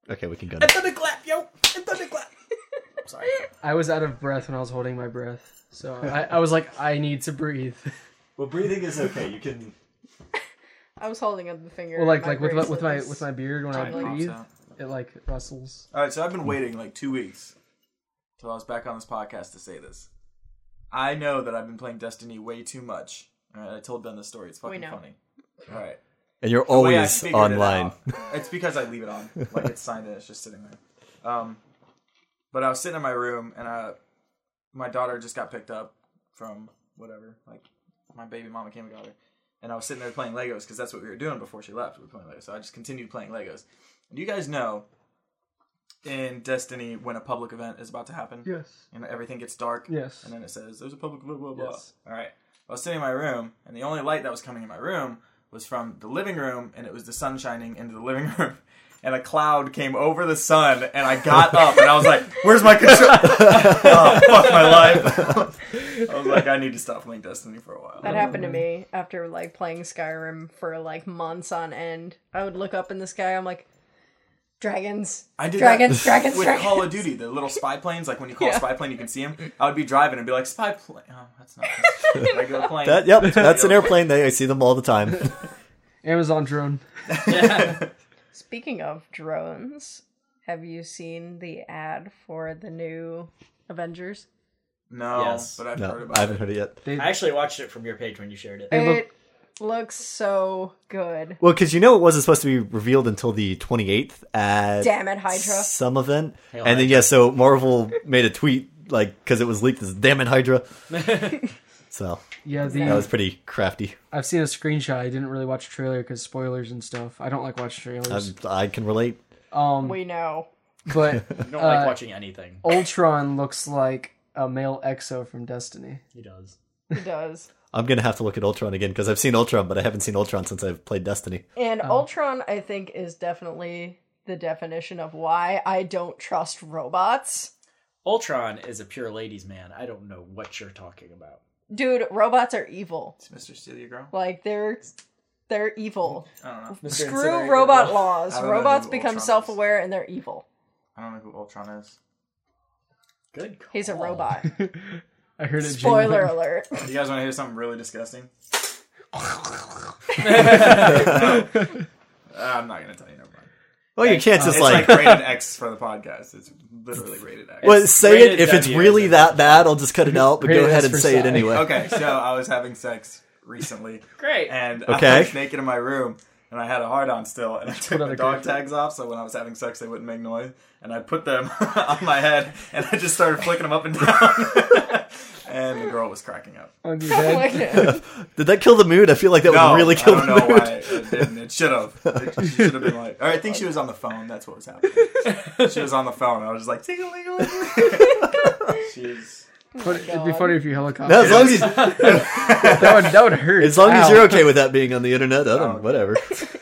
Okay, we can go. And thunderclap, yo! And thunderclap! Sorry. I was out of breath when I was holding my breath. So I was like, I need to breathe. Well, breathing is okay. You can. I was holding up the finger. Well, like my with my beard when I Pops breathe, out. it like rustles. Alright, so I've been waiting like 2 weeks till I was back on this podcast to say this. I know that I've been playing Destiny way too much. Alright, I told Ben this story. It's fucking funny. Alright. And you're The way I always figured it online. out- It's because I leave it on. Like, it's signed in. It's just sitting there. But I was sitting in my room, and my daughter just got picked up from whatever. Like, my baby mama came and got her. And I was sitting there playing Legos, because that's what we were doing before she left. We were playing Legos. So I just continued playing Legos. And you guys know, in Destiny, when a public event is about to happen, Yes. and everything gets dark, Yes. and then it says, there's a public blah, blah, blah. Yes. All right. I was sitting in my room, and the only light that was coming in my room was from the living room, and it was the sun shining into the living room. And a cloud came over the sun, and I got up, and I was like, where's my control? Oh, fuck my life. I was like, I need to stop playing Destiny for a while. That happened to me after like playing Skyrim for like months on end. I would look up in the sky. I'm like, dragons. I did dragons, that dragons, with dragons. Call of Duty, the little spy planes. Like when you call a spy plane, you can see them. I would be driving and be like, spy plane. Oh, that's not a regular plane. That's an airplane. I see them all the time. Amazon drone. Speaking of drones, have you seen the ad for the new Avengers? No, Yes. but I've No, heard about I haven't it. heard it yet. I actually watched it from your page when you shared it. It looks so good. Well, because it wasn't supposed to be revealed until the 28th at Damn it, Hydra. some event. Hail And then, Hydra. so Marvel made a tweet, like, because it was leaked as damn it, Hydra. So, Yeah, that was pretty crafty. I've seen a screenshot. I didn't really watch a trailer because spoilers and stuff. I don't like watching trailers. I can relate. We know. But You don't like watching anything. Ultron looks like a male EXO from Destiny. He does. It does. I'm going to have to look at Ultron again, because I've seen Ultron, but I haven't seen Ultron since I've played Destiny. And Ultron, I think, is definitely the definition of why I don't trust robots. Ultron is a pure ladies' man. I don't know what you're talking about. Dude, robots are evil. Is Mr. Steal Your Girl? Like, they're evil. I don't know. Mr. Screw Incinerate robot Girl. laws. I don't know Robots who become Ultron is. self-aware and they're evil. I don't know who Ultron is. Good call. He's a robot. I heard it. Spoiler jingling. alert. You guys want to hear something really disgusting? I'm not going to tell you. Never mind. Well, you can't just It's like rated X for the podcast. It's literally rated X. Well, say rated it. If it's W, really isn't it? that bad, I'll just cut it out, but Rated go ahead S and for say it size. anyway. Okay, so I was having sex recently. Great. And Okay. I was naked in my room, and I had a hard-on still, and I took Put on the a dog great tags off, so when I was having sex, they wouldn't make noise. And I put them on my head, and I just started flicking them up and down. And the girl was cracking up. On your head. Did that kill the mood? I feel like that No, would really kill I don't the know mood. why it didn't. It should have. She should have been like, I think she was on the phone. That's what was happening. She was on the phone. I was just like, ting-a-ling-a-ling. She's... It'd be funny if you helicopter. No, as long as, that would hurt. as long as Ow. you're okay with that being on the internet, I don't, whatever.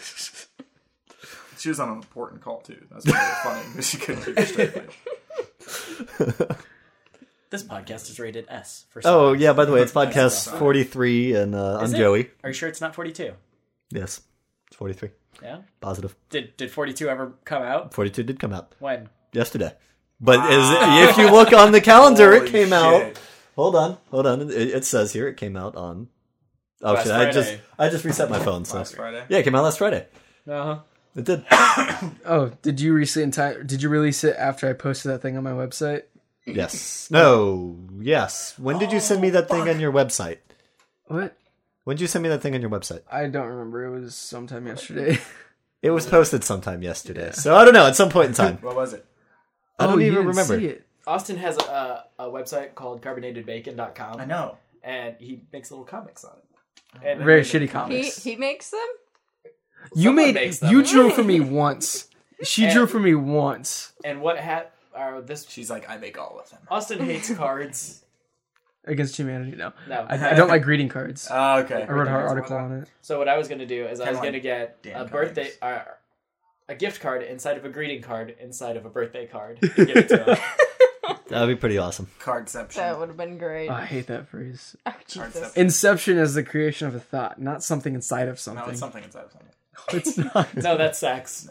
She was on an important call, too. That's really funny, because she couldn't keep a straight face. This podcast is rated S for Oh, size. yeah, by the way, it's podcast That's 43, and I'm Is it? Joey. Are you sure it's not 42? Yes, it's 43. Yeah. Positive. Did 42 ever come out? 42 did come out When? yesterday. But if you look on the calendar, it Holy came shit. out. Hold on. It says here it came out on. Oh Last shit! Friday. I just reset my phone. So Last Friday. yeah, it came out last Friday. Uh-huh. It did. Oh, did you release it in time? Did you release it after I posted that thing on my website? Yes. No. Yes. When did you send me that thing on your website? What? When did you send me that thing on your website? I don't remember. It was sometime yesterday. It was posted sometime yesterday. So I don't know. At some point in time, What was it? I don't you even didn't remember. see it. Austin has a website called carbonatedbacon.com. I know. And he makes little comics on it. And Very shitty comics. He makes them? You Someone makes them. you drew for me once. She And- drew for me once And what this She's like, I make all of them. Austin hates cards. against humanity. No, No. I don't like greeting cards. Oh, okay. I wrote an article on it. So what I was going to do is I was Kinda going to like get Dan a birthday, Cards. a gift card inside of a greeting card inside of a birthday card. And give it to him. That would be pretty awesome. Cardception. That would have been great. Oh, I hate that phrase. Oh, Jesus. Cardception. Inception is the creation of a thought, not something inside of something. No, it's something inside of something. It's not. No, that's sex.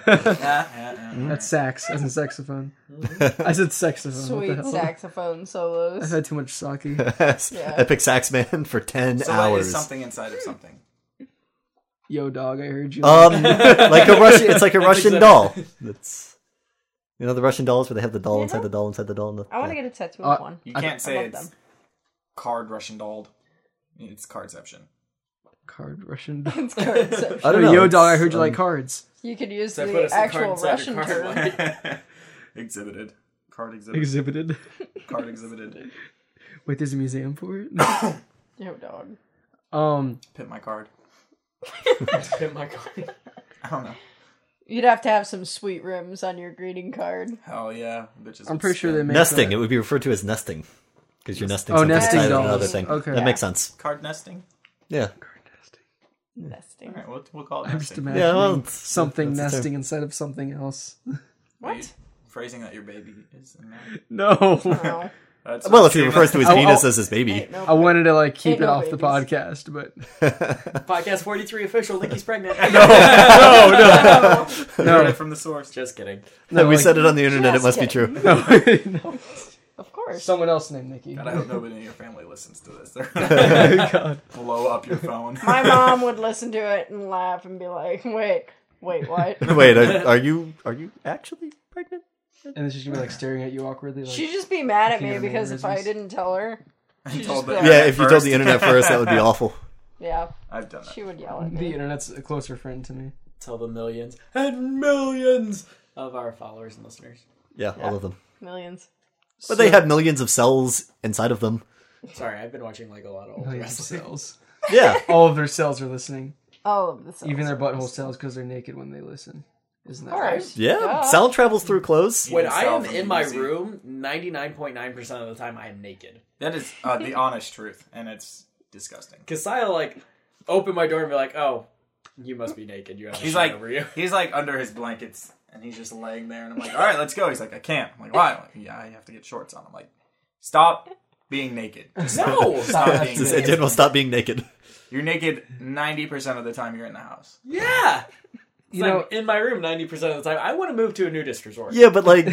That's sax, as in saxophone. I said saxophone. Sweet what the hell? saxophone solos. I've had too much sake. Yeah. Epic Sax Man for 10 So hours. what is something inside of something? Yo, dog, I heard you. Like a Russian, it's like a Russian exactly- doll. That's, you know, the Russian dolls where they have the doll inside the doll inside the doll. I want to get a tattoo of one. You can't say love it's them. card Russian dolled. It's cardception. Card Russian. It's cardception. I don't know. Yo, it's, dog, I heard you like cards. You could use So I put the a card actual inside a Russian card, term. like- Exhibited. Card exhibited. Exhibited. Card exhibited. Wait, there's a museum for it? Yo, dog. Pit my card. Hit my card. I don't know. You'd have to have some sweet rims on your greeting card. Hell yeah. Bitches I'm would pretty sure they spin. make nesting. that. It would be referred to as nesting. Because you're nesting Oh, something nesting inside of dolls. another thing. Okay. That makes sense. Card nesting? Yeah. Nesting. Alright, we'll call it I'm just nesting. imagining Yeah, well, it's- something that's the nesting inside of something else. Are you What? phrasing that your baby is in that? No. No. That's Well, what if he Steven- refers to his Oh, penis oh. as his baby. Ain't no I wanted to like keep Ain't it no off the babies. podcast, but Podcast 43 official. Licky's pregnant. no. Heard it from the source. Just kidding. No, we like- said it on the internet. It Just must be kidding. true. No. Of course. Someone else named Nikki. God, I hope nobody in your family listens to this. They're God. blow up your phone. My mom would listen to it and laugh and be like, wait, what? Wait, are you actually pregnant? And then she's gonna be like staring at you awkwardly, like She'd just be mad at me Finger because if I mannerisms. didn't tell her, she'd told just be the like, Yeah, if you told first. the internet first, that would be awful. yeah, I've done that. she would yell at the me. internet's a closer friend to me. Tell the millions and millions of our followers and listeners. Yeah, all of them. Millions. But they have millions of cells inside of them. Sorry, I've been watching like a lot of old Millions of wrestling. cells. Yeah. All of their cells are listening. All of the cells. Even their butthole cells because they're naked when they listen. Isn't that Of right? course. Yeah. Duh. Sound travels through clothes. When Even I cell am from in my BBC. room, 99.9% of the time I am naked. That is the honest truth, and it's disgusting. Cause I'll like open my door and be like, "Oh, you must be naked. You have a He's sheet like, over you." he's like under his blankets, and he's just laying there, and I'm like, all right, let's go. He's like, I can't. I'm like, why? I'm like, yeah, I have to get shorts on. I'm like, stop being naked. Just No, stop being Just, naked. General, stop being naked. You're naked 90% of the time you're in the house. yeah. You I'm know, in my room 90% of the time. I want to move to a nudist resort. Yeah, but like,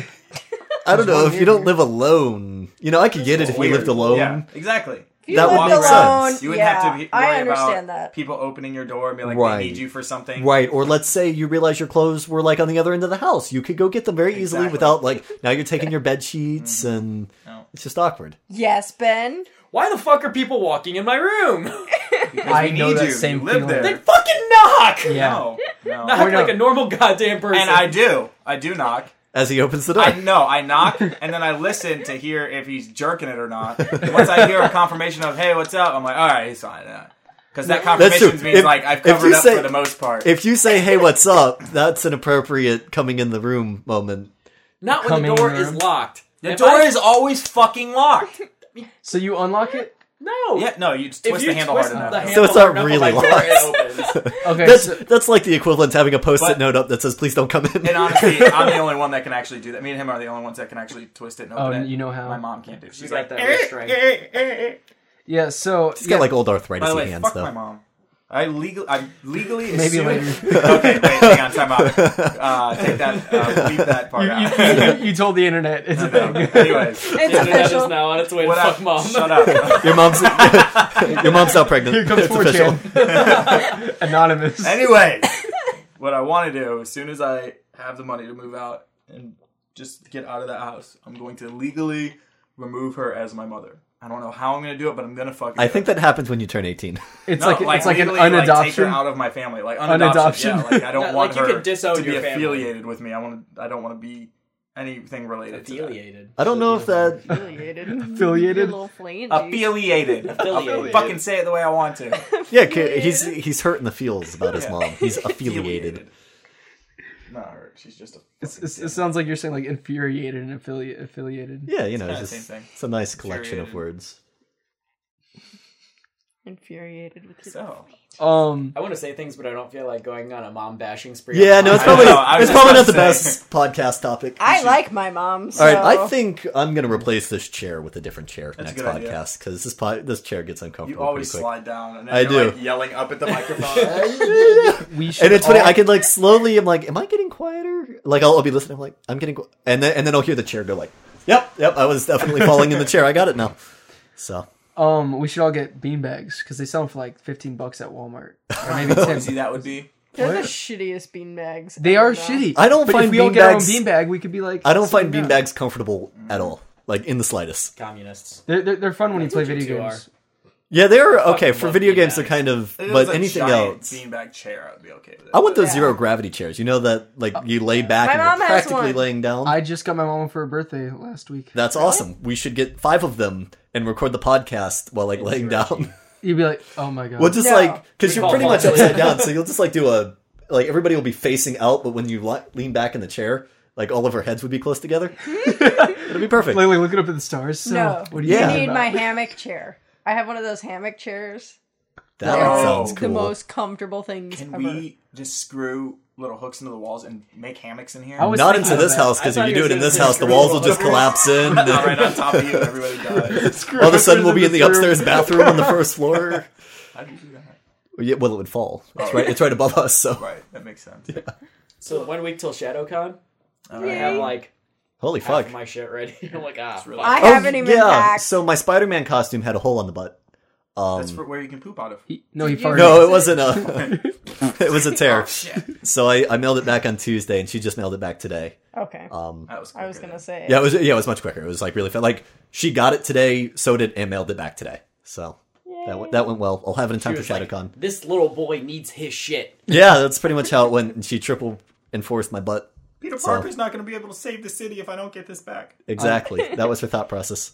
I don't know. one If you don't here. live alone, you know, I could get it if you Weird. lived alone. Yeah, exactly. If you That would lived make alone, sense. You wouldn't yeah, have to worry I understand about that. people opening your door and be like, Right. they need you for something. Right, or let's say you realize your clothes were like on the other end of the house. You could go get them very easily Exactly. without like now you're taking your bed sheets and No. it's just awkward. Yes, Ben. Why the fuck are people walking in my room? Because I we know need that you. same You live feeling. there. Then fucking knock! yeah. No, no. Knock Or no. like a normal goddamn person. And I do. I do knock. As he opens the door. I knock, and then I listen to hear if he's jerking it or not. Once I hear a confirmation of, hey, what's up? I'm like, all right, he's fine. Because that That's true. confirmation means, If- like, I've if covered you up say- for the most part. If you say, "Hey, what's up?" that's an appropriate coming in the room moment. Not when Coming the door room. is locked. The If door I- is always fucking locked. So you unlock it? No. Yeah, no, you just If twist you the handle twist hard enough. the handle So it's hard not enough on really my door, locked. it opens. Okay. That's so, that's like the equivalent to having a post-it But- note up that says, "Please don't come in." And honestly, I'm the only one that can actually do that. Me and him are the only ones that can actually twist it and oh, open it. you know how? My mom can't do it. She's She's got like, that wrist strength. Yeah. So He's got like old by arthritis the way, hands fuck though. my mom. I'm legally maybe assume- later. Okay, wait, hang on, time out. Take that, leave that part out. You told the internet it's a No. thing. Anyways, It's The internet is official. now on its way to what fuck mom. Shut up. Your mom's not pregnant. Here comes It's official. 4chan. Anonymous. Anyway, what I want to do as soon as I have the money to move out and just get out of that house, I'm going to legally remove her as my mother. I don't know how I'm going to do it, but I'm going to fucking. I think that happens when you turn 18. It's No, like it's like an legally, take her unadoption. out of my family, like Unadoption. unadoption. Yeah, like I don't No, want like, you her could disown to be your family. affiliated with me. I don't want to be anything related to that. Affiliated. I don't know if that. Affiliated. Affiliated? Your little fleeing Affiliated. Affiliated. I'll fucking say it the way I want to. Yeah, he's hurting the feels about his Yeah. mom. He's affiliated. Not her. She's just a. It sounds like you're saying like infuriated and affiliated. Yeah, you know, kinda it's the just same thing. it's a nice collection of Infuriated. words. infuriated with your So, I want to say things, but I don't feel like going on a mom bashing spree. Yeah, no, it's I probably know, I was it's probably not just the about to say. best podcast topic. I like my mom. So. All right, I think I'm gonna replace this chair with a different chair That's a next good idea. podcast because this chair gets uncomfortable you always pretty quick. slide down, and then I you're do. like yelling up at the microphone. We should And it's funny. all- I could like slowly. I'm like, am I getting quieter? Like I'll be listening. I'm like, I'm getting, and then I'll hear the chair go like, yep. I was definitely falling in the chair. I got it now. So we should all get beanbags because they sell them for like $15 at Walmart, or maybe How 10. easy that would be. They're What? the shittiest beanbags. They ever, are though. shitty. I don't but find if we all get our own beanbags- beanbag, we could be like. I don't find sitting down. beanbags comfortable at all, like in the slightest. Communists. They're fun when you That's play what you video two games. Yeah, they're fucking okay for love video games. beanbags. They're kind of, If it but was a anything giant else. beanbag chair, I would be okay with it. I want those Yeah. zero gravity chairs. You know that like you lay back My and mom you're has practically one. laying down. I just got my mom for her birthday last week. That's awesome. We should get 5 of them and record the podcast while like laying down. You'd be like, oh my god. Well, just No. like because We you're call pretty much multi- upside down, so you'll just like do a like everybody will be facing out, but when you lean back in the chair, like all of our heads would be close together. It'll be perfect. Like looking up at the stars. So, No, what do you you Yeah. think need about? my hammock chair. I have one of those hammock chairs. That They're sounds the cool. most comfortable things Can ever. we just screw little hooks into the walls and make hammocks in here? I was Not thinking into of this that. house because I if you thought do it you in were this gonna house, say the walls will screw just collapse in. right on top of you, and everybody dies. All of a sudden, we'll be in the upstairs bathroom on the first floor. How do you do that? Yeah, well, it would fall. It's right above us. So Right, that makes sense. So 1 week till ShadowCon, I Yay. have like holy half fuck. of my shit ready. I'm like, really- fuck. I haven't even packed. So my Spider-Man costume had a hole on the butt. That's for where you can poop out of. No, he Did you- farted. No, it wasn't a. It was a tear. Oh, shit. So I mailed it back on Tuesday, and she just mailed it back today. Okay. That was I was quicker gonna say. Yeah, it was much quicker. It was like really fast. Like she got it today, sewed it, and mailed it back today. So that went well. I'll have it in time She for was like, ShadowCon. this little boy needs his shit. Yeah, that's pretty much how it went. And she triple enforced my butt. Peter So- Parker's not going to be able to save the city if I don't get this back. Exactly. That was her thought process.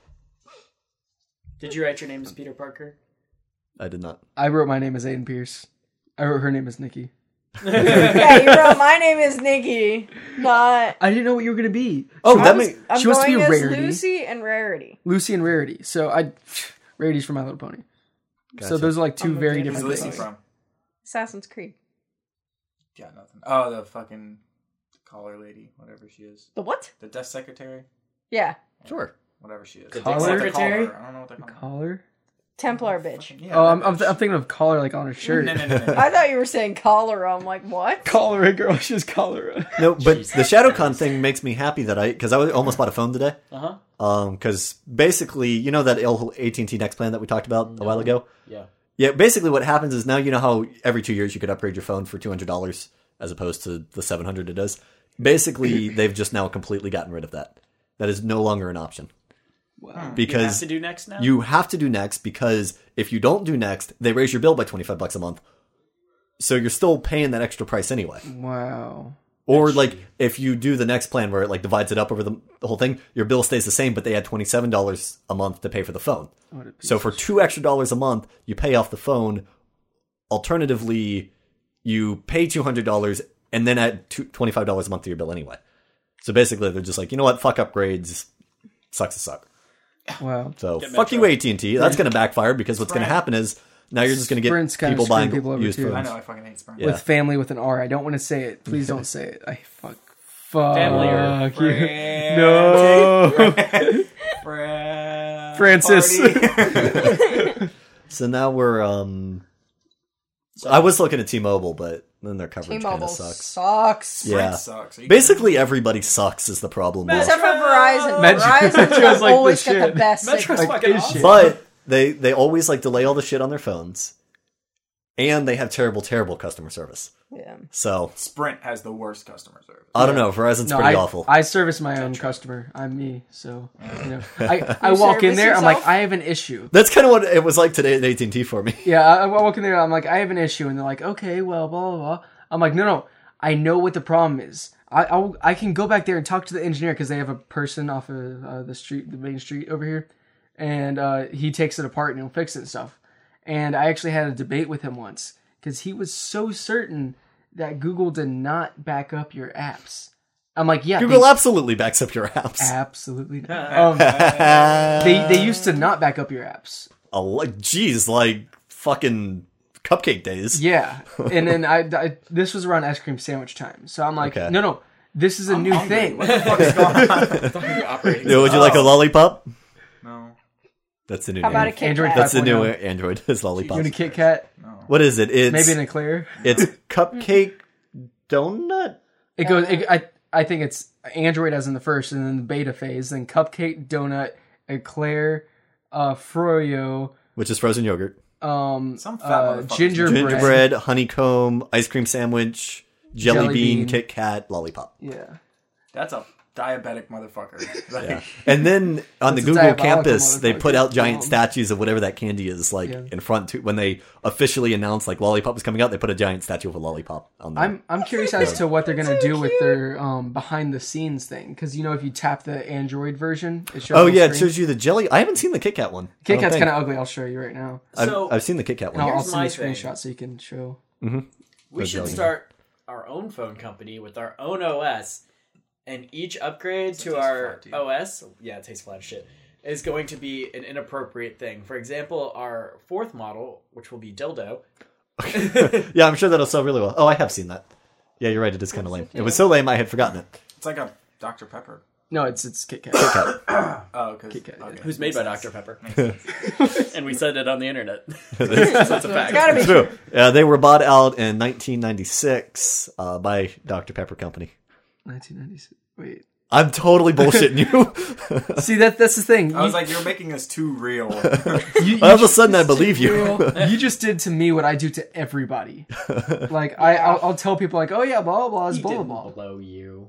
Did you write your name as Peter Parker? I did not. I wrote my name as Aiden Pierce. I wrote her name as Nikki. Yeah, you wrote my name is Nikki, not. I didn't know what you were gonna be. Oh, I that was- makes. I'm she wants to going be as Rarity. Lucy and Rarity. Lucy and Rarity. So Rarity's from My Little Pony. So Gotcha. those are like two I'm very a Who's different Lucy things. from? Assassin's Creed. Got nothing. Oh, the fucking collar lady, whatever she is. The what? The desk secretary, Yeah, Sure. whatever she is. The Collar? What they call secretary? her. I don't know what they call her. Collar? Templar bitch. Yeah, Oh, that I'm bitch. thinking of collar like on her shirt. No. I thought you were saying cholera. I'm like, what? Cholera, girl. She's cholera. No, but the ShadowCon thing makes me happy that because I almost bought a phone today. Uh huh. Because basically, you know that AT&T Next plan that we talked about a while ago. Yeah. Yeah, basically what happens is now you know how every 2 years you could upgrade your phone for $200 as opposed to the $700 it does. Basically, they've just now completely gotten rid of that. That is no longer an option. Wow. You have Because to do next now. you have to do Next because if you don't do Next, they raise your bill by $25 a month. So you're still paying that extra price anyway. Wow. Or like if you do the Next plan where it like divides it up over the whole thing, your bill stays the same, but they add $27 a month to pay for the phone. What a piece So of for $2 extra a month, you pay off the phone. Alternatively, you pay $200 and then add $25 a month to your bill anyway. So basically, they're just like, you know what? Fuck upgrades. Sucks to suck. Wow. So Get fuck Metro. you, AT&T. That's going to backfire because what's going to happen is now you're just going to get Sprint's kinda people screwing buying people over used too. phones. I know, I fucking hate Sprint. Yeah. With family with an R. I don't want to say it. Please don't say it. I fuck. Family or Fuck you. friend. No. Francis. Party. So now we're I was looking at T-Mobile, but then their coverage kind T-Mobile of sucks. sucks. Yeah. Sprint sucks. Are you Basically, everybody sucks is the problem. Except for Verizon. Metro- Verizon's Metro's like always the got the shit. best Metro's signal. fucking is awesome. shit. But they always like delay all the shit on their phones, and they have terrible customer service. Yeah. So Sprint has the worst customer service. I don't know. Verizon's No, pretty I, awful. I service my own customer. I'm me, so you know. I walk in service there. I'm like, yourself? I have an issue. That's kind of what it was like today at AT&T for me. Yeah, I walk in there. I'm like, I have an issue, and they're like, okay, well, blah blah blah. I'm like, no, I know what the problem is. I can go back there and talk to the engineer because they have a person off of the street, the main street over here, and he takes it apart and he'll fix it and stuff. And I actually had a debate with him once because he was so certain that Google did not back up your apps. I'm like, yeah, Google absolutely backs up your apps. absolutely not. They used to not back up your apps. Geez, like fucking cupcake days. Yeah, and then I this was around ice cream sandwich time, so I'm like, Okay. no, this is a new hungry. thing. What the fuck is going on? It's not really operating. Yeah, would you like a lollipop? No. That's the new How about a name. Kit Android Kat? That's the new 5.0. Android. It's lollipop. You want a Kit Kat? No. What is it? It's Maybe an eclair. it's cupcake donut. It goes. I think it's Android as in the first, and then the beta phase, then cupcake, donut, eclair, froyo, Which is frozen yogurt, Some fat motherfucker. gingerbread, honeycomb, ice cream sandwich, jelly Jelly bean, bean. Kit Kat, lollipop. Yeah. That's a diabetic motherfucker. Like, Yeah. And then on the That's a Google diabolical campus, they put out motherfucker. giant statues of whatever that candy is, like Yeah. in front. When they officially announced like lollipop was coming out, they put a giant statue of a lollipop on there. I'm curious as to what they're gonna do with their behind the scenes thing, because if you tap the Android version, it shows. Oh on the yeah, it screen. shows you the jelly. I haven't seen the Kit Kat one. Kit Kat's kind of ugly. I'll show you right now. So I've seen the Kit Kat And one. I'll Here's send you a my thing. screenshot so you can show. we should jelly. start our own phone company with our own OS, and each upgrade to taste our flat, dude. OS, yeah, it tastes flat as shit, is going to be an inappropriate thing. For example, our 4th model, which will be Dildo. Yeah, I'm sure that'll sell really well. Oh, I have seen that. Yeah, you're right. It is kind of lame. It was so lame I had forgotten it. it's like a Dr. Pepper. No, it's Kit Kat. Oh, because Kit Kat, yeah. Who's made by Dr. Pepper. And we said it on the internet. That's That's a fact. Gotta be true. They were bought out in 1996 by Dr. Pepper Company. 1996. Wait. I'm totally bullshitting you. See, that's the thing. I was like, you're making this too real. All of a sudden, I believe you. You just did to me what I do to everybody. Like I'll tell people like, oh yeah, blah blah blah, is He blah didn't blah blah. blow you.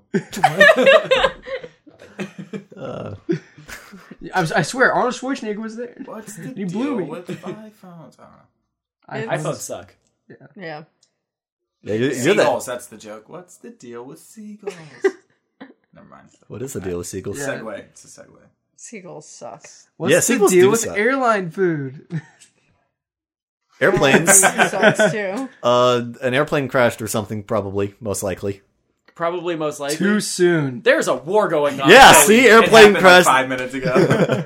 I swear, Arnold Schwarzenegger was there. What's the You deal blew me. with iPhones? I don't know. iPhones suck. Yeah. Yeah, you're that. Seagulls, that's the joke. What's the deal with seagulls? Never mind. What is the deal with seagulls? Yeah. Segue. It's a segue. Seagulls suck. What's Yeah, the sequels deal do with suck. airline food? Airplanes. Sucks too. An airplane crashed or something, probably, most likely. Probably most likely. Too soon. There's a war going on. Yeah, So see, It airplane happened crashed. like 5 minutes ago.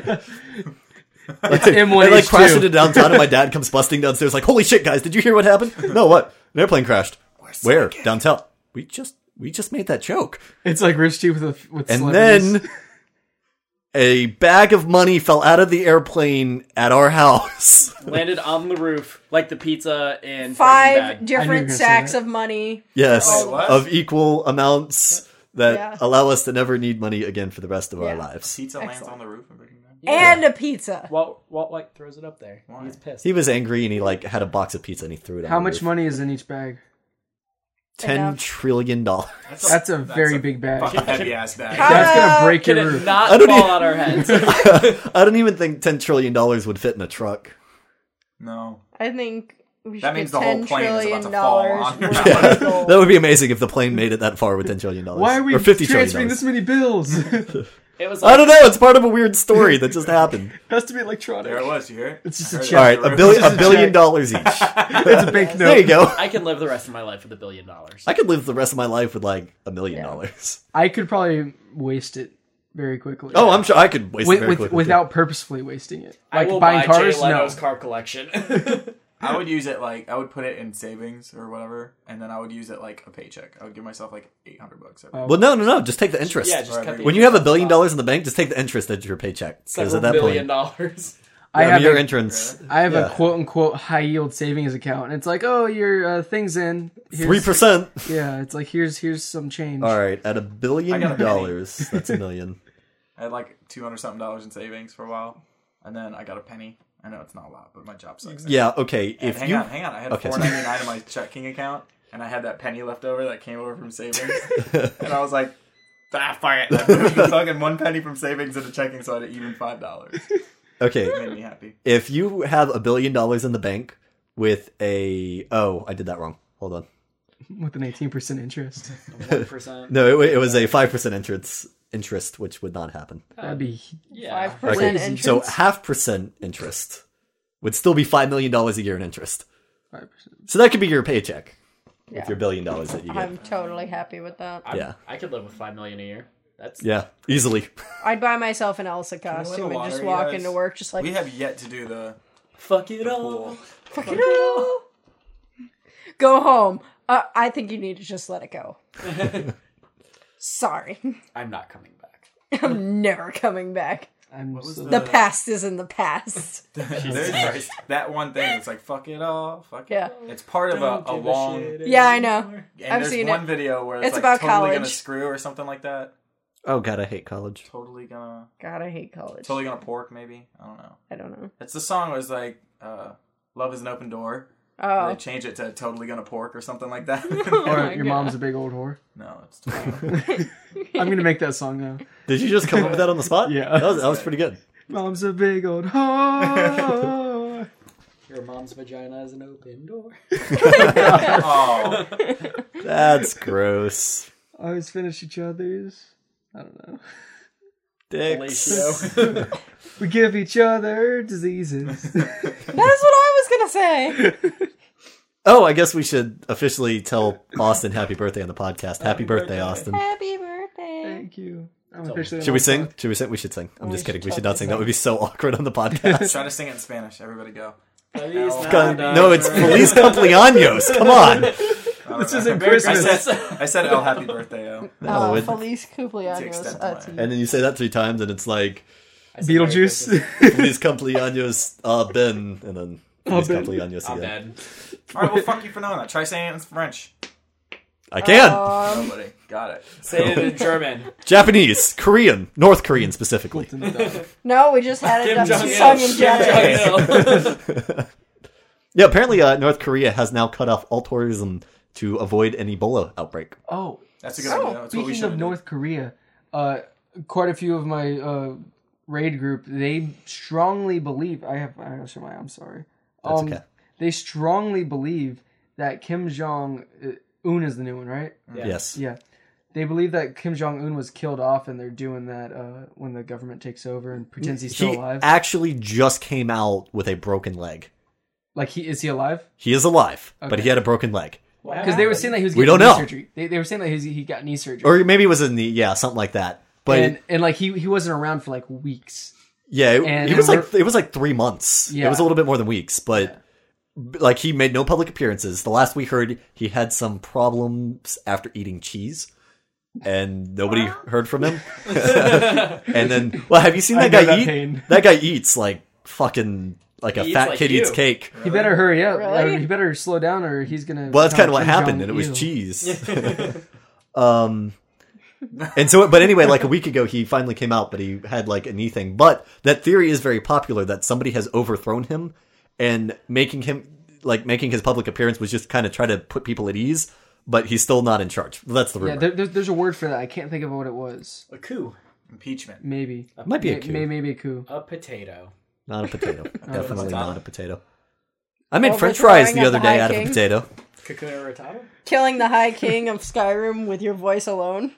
M1H2. They like crashed into downtown, and my dad comes busting downstairs, like, "Holy shit, guys! Did you hear what happened? No, what? An airplane crashed. Where? Downtown. We just made that joke." It's like Rich T with And celebrities. then a bag of money fell out of the airplane at our house. landed on the roof like the pizza in Breaking 5 Bad. I knew you were different gonna say sacks that. of money. Yes, Oh, what? of equal amounts that Yeah. allow us to never need money again for the rest of our Yeah. lives. Pizza lands Excellent. on the roof and Breaking Bad. And a pizza. Walt like throws it up there. Why? He's pissed. He was angry and he like had a box of pizza and he threw it on How the much roof. money is in each bag? $10 Enough. trillion. That's a very big bag. Fucking heavy ass bag. That's gonna break Can your it roof. not I don't fall even- on our heads? I don't even think $10 trillion would fit in a truck. No. I think we should That means get the whole $10 plane is trillion about to fall on your worth house. of gold. That would be amazing if the plane made it that far with $10 trillion. Why are we or $50 trillion. transferring this many bills? It was I like, don't know. It's part of a weird story that just happened. has to be electronic. There it was. You hear it? It's just I a heard check. it All right, off the a roof. billion, This is $1 a billion check. each. It's a bank note. There you go. I can live the rest of my life with $1 billion. I could live the rest of my life with like $1 million. I could probably waste it very quickly. Oh, I'm sure I could waste it very quickly. without purposefully wasting it. I Like will buying buy cars, Jay no. Leno's car collection. I would use it like I would put it in savings or whatever, and then I would use it like a paycheck. I would give myself like $800 every. Oh. Well, no. Just take the interest. yeah, just Right, cut the when you have $1 billion in the bank, just take the interest at your paycheck. Because several at that billion point, dollars. I I mean, have your a, entrance I have yeah. a quote unquote high yield savings account, and it's like, oh, your thing's in. Here's- 3%. Yeah, it's like here's some change. All right, at $1 billion, I got a penny. that's $1 million. I had like $200 something in savings for a while, and then I got a penny. I know it's not a lot, but my job sucks. Yeah, okay. And If hang you on. I had Okay. $4.99 in my checking account, and I had that penny left over that came over from savings, and I was like, fuck it. I moved the fucking 1 penny from savings into checking, so I had even $5. okay, It made me happy. if you have $1 billion in the bank with I did that wrong. Hold on. With an 18% interest. 1%. No, it was a 5% interest, which would not happen. That'd be Yeah. 5% Okay, entrance. so 0.5% interest would still be $5 million a year in interest. 5%. So that could be your paycheck Yeah. with your $1 billion that you get. I'm totally happy with that. Yeah. I could live with $5 million a year. That's Yeah, easily. I'd buy myself an Elsa win the costume and just lottery, walk guys? into work just like, We have yet to do the fuck it pool. all. fuck it all. Go home. I think you need to just let it go. Sorry. I'm not coming back. I'm never coming back. I'm was so, the- The past is in the past. There's that one thing. It's like fuck it all, fuck it. Yeah. It's part of a long. Yeah, I know. And I've there's seen one it. video where It's it's like about totally gonna college. screw or something like that. Oh god, I hate college. Totally gonna college. pork maybe. I don't know. I don't know. It's the song was like "Love Is an Open Door." Oh. They change it to "Totally Gonna Pork" or something like that. or my your God. mom's a big old whore. No, it's totally I'm gonna make that song now. Did you just come up with that on the spot? Yeah. That was pretty good. Mom's a big old whore. Your mom's vagina is an open door. oh, That's gross. Always finish each other's. I don't know. Dicks. Fellatio. We give each other diseases. That's what I was gonna say. Oh, I guess we should officially tell Austin happy birthday on the podcast. Happy birthday, Austin. Happy birthday. Thank you. I'm officially Should we sing? Should we sing? We should sing. I'm just kidding. We should not sing. That would be so awkward on the podcast. try to sing it in Spanish. Everybody go. Feliz No, it's Feliz Cumpleaños. Come on. This isn't I Christmas. said, "Oh, happy birthday, yo." No, it- Feliz To cumpleaños extend a mine. ti. and then you say that 3 times, and it's like Beetlejuice. Feliz Cumpleaños, Ben, and then Feliz Ben. Cumpleaños I'm again. dead. All right, well, fuck you for knowing that. Try saying it in French. I can. Nobody got it. Say it in German. Japanese, Korean, North Korean specifically. No, we just had it Kim done Jong-il. sung in Japanese. Kim Jong-il. Yeah, apparently North Korea has now cut off all tourism to avoid an Ebola outbreak. Oh, That's a good idea. That's what we speaking should of North Korea, quite a few of my raid group, they strongly believe. I know Shemai, I'm sorry. That's okay. They strongly believe that Kim Jong Un is the new one, right? Yeah. Yes. Yeah. They believe that Kim Jong Un was killed off, and they're doing that when the government takes over and pretends he's still He alive. actually just came out with a broken leg. Like, is he alive? He is alive, but Okay. he had a broken leg. Because they were saying that he was We getting don't knee know. surgery. They were saying that he got knee surgery. Or maybe it was in the, something like that. But and like he wasn't around for like weeks. yeah, and it was we're- it was like 3 months. Yeah. It was a little bit more than weeks, but like he made no public appearances. The last we heard, he had some problems after eating cheese. And nobody heard from him. And then, well, have you seen that know guy that eat? pain. That guy eats like fucking like a He eats fat like kid you. eats cake. He better hurry up. Really? He better slow down, or he's gonna. Well, that's kind become of what Kim happened, and it was Jong-il. cheese. And so, but anyway, like a week ago, he finally came out, but he had like a knee thing. But that theory is very popular that somebody has overthrown him, and making his public appearance was just kind of try to put people at ease. But he's still not in charge. That's the rumor. Yeah, there's a word for that. I can't think of what it was. A coup. Impeachment. Maybe Might be a coup. Maybe a coup. A potato. Not a potato. Definitely potato. not a potato. I made French Overthrowing fries the of other the day High out of a King. potato. Kakuna Ratata? Killing the High King of Skyrim with your voice alone.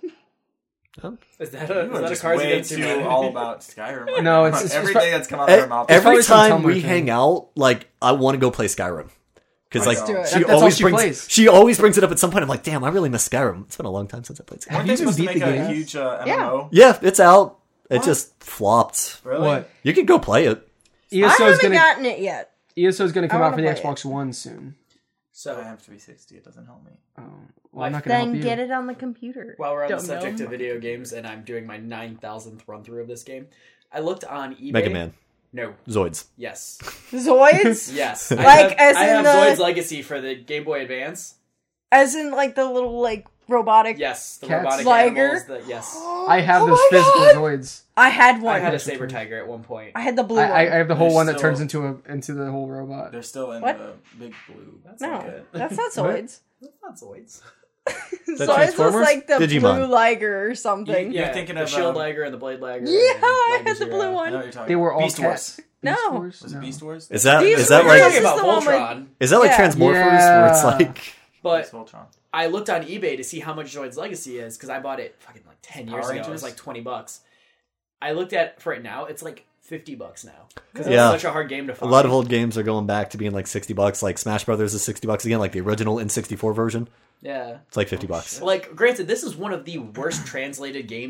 Is that You a, are is that a just Cards way Against too Humanity? all about Skyrim. No, it's every pro- day that's come out of her mouth. Every probably some time Tumblr we thing. hang out, like I want to go play Skyrim because like Let's do it. she That's all always she brings plays. she always brings it up at some point. I'm like, damn, I really miss Skyrim. It's been a long time since I played Skyrim. Weren't you they supposed to beat make the a game? huge MMO? Yeah, it's out. It just flopped. Really? What? You can go play it. I ESO is haven't gonna gotten it yet. ESO is gonna come I out for the wanna play Xbox One soon. So, I have 360. It doesn't help me. Oh, well, I'm not gonna help Then you. get it on the computer. while we're on the Dumb subject gnome. of video games, and I'm doing my 9,000th run through of this game, I looked on eBay. Mega Man, No. Zoids. Yes. Zoids? Yes. Like, as I in have the- Zoid's Legacy for the Game Boy Advance. As in, like, the little, like, robotic... Yes. The Cats. robotic Liger? animals. That, yes. I have Oh those my physical God! Zoids. I had one. I had a Yes, Saber okay. Tiger at one point. I had the blue I one. have the whole They're one that still- turns into the whole robot. They're still in What? the big blue. That's No, not good. that's not What? Zoids. That's not Zoids. that Zoids was Transformers? like the Digimon. blue Liger or something. You're thinking the of, Shield Liger and the Blade Liger. Yeah, I and had the Liger blue Zero. I know one. what you're talking They were all Beast cats. Wars. No. Beast Wars? Was No. it Beast Wars? Is that These is that were We're like talking This about is the one with- Voltron. is that like Yeah. Transmorphers where it's Yeah. like But Beast Voltron. I looked on eBay to see how much Zoid's Legacy is because I bought it fucking like 10 years Power ago. It Rangers? was like $20. I looked at for it now. It's like $50 now because Yeah. it's such a hard game to a find. lot of old games are going back to being like $60. Like Smash Brothers is $60 again, like the original N64 version. Yeah. It's like $50. Like, granted, this is one of the worst translated games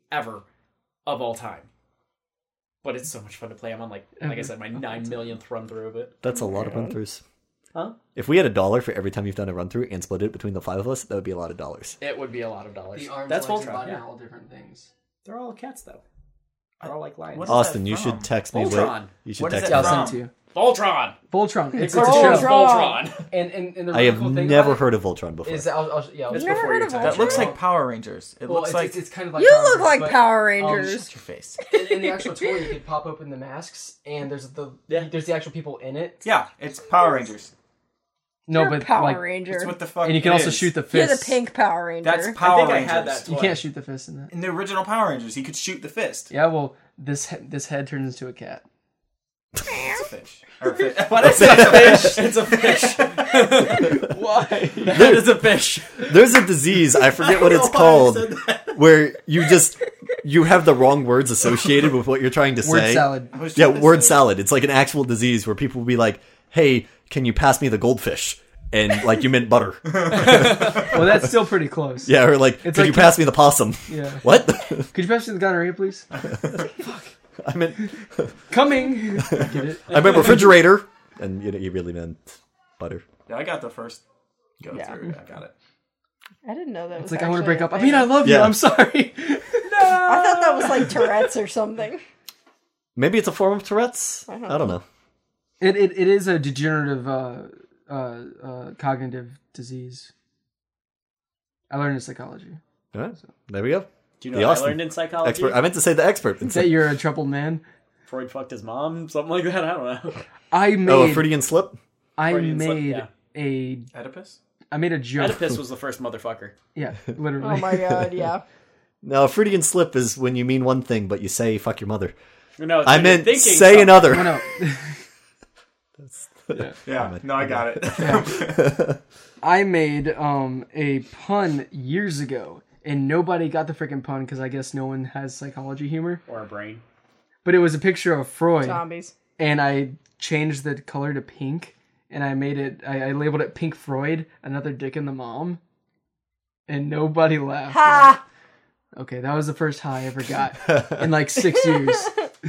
ever of all time. But it's so much fun to play. I'm on like I said, my 9 millionth run through of it. That's a lot of run-throughs. Huh? If we had $1 for every time you've done a run-through and split it between the 5 of us, that would be a lot of dollars. It would be a lot of dollars. The arms That's like Voltron. Yeah. all different things. They're all cats, though. They're all like lions. What is Austin, that you from? should text me. Voltron. You should What is text that me. Yeah, I'll from? send it to you. Voltron. Voltron. The It's a cartoon show. is Voltron. And the I really have cool thing never about heard of Voltron before. it is that I'll It's Never before heard your of time. That looks Voltron? like Power Rangers. It well, looks like it's kind of like You Power look Rangers, like but, Power Rangers. shut your face. in the actual toy, you could pop open the masks, and there's the actual people in it. Yeah, it's Power Rangers. No, You're but Power like, Ranger. It's what the fuck. and you can it also is. shoot the You're fist. the pink Power Ranger. That's I Power think Rangers. I had that You toy. can't shoot the fist in that. In the original Power Rangers, he could shoot the fist. Yeah, well, this head turns into a cat. It's a fish. Or a fish. But it's a fish. It's a fish. Why? That is a fish. There's a disease, I forget what it's called, where you have the wrong words associated with what you're trying to Word say. salad. I was Yeah, trying to word say- salad. It's like an actual disease where people will be like, "Hey, can you pass me the goldfish?" And like you meant butter. Well, that's still pretty close. Yeah, or like, could like- you pass me the possum? Yeah. What? Could you pass me the gonorrhea, please? I meant Coming. Get it? I meant refrigerator, and you really meant butter. Yeah, I got the first go Yeah. through. I got it. I didn't know that It's was like I want to break actually up. a I mean, I thing. love you. Yeah. I'm sorry. I thought that was like Tourette's or something. Maybe it's a form of Tourette's. I don't know. It is a degenerative cognitive disease. I learned in psychology. All right, there we go. Do you know The what Austin I learned in psychology? Expert. I meant to say the expert. Is that you're a troubled man? Freud fucked his mom, something like that. I don't know. I Oh, a made Freudian slip. Freudian slip, yeah. a Oedipus? joke. Oedipus was the first motherfucker. Yeah, literally. Oh my god, yeah. No, a Freudian slip is when you mean one thing but you say "fuck your mother." No, it's I when you're meant thinking say something. another. Oh, no. Yeah. No, I got it. I made a pun years ago, and nobody got the freaking pun because I guess no one has psychology humor. Or a brain. But it was a picture of Freud, Zombies. and I changed the color to pink, and I made it. I labeled it Pink Freud, another dick in the mom, and nobody laughed. Ha! Okay, that was the first high I ever got in like 6 years.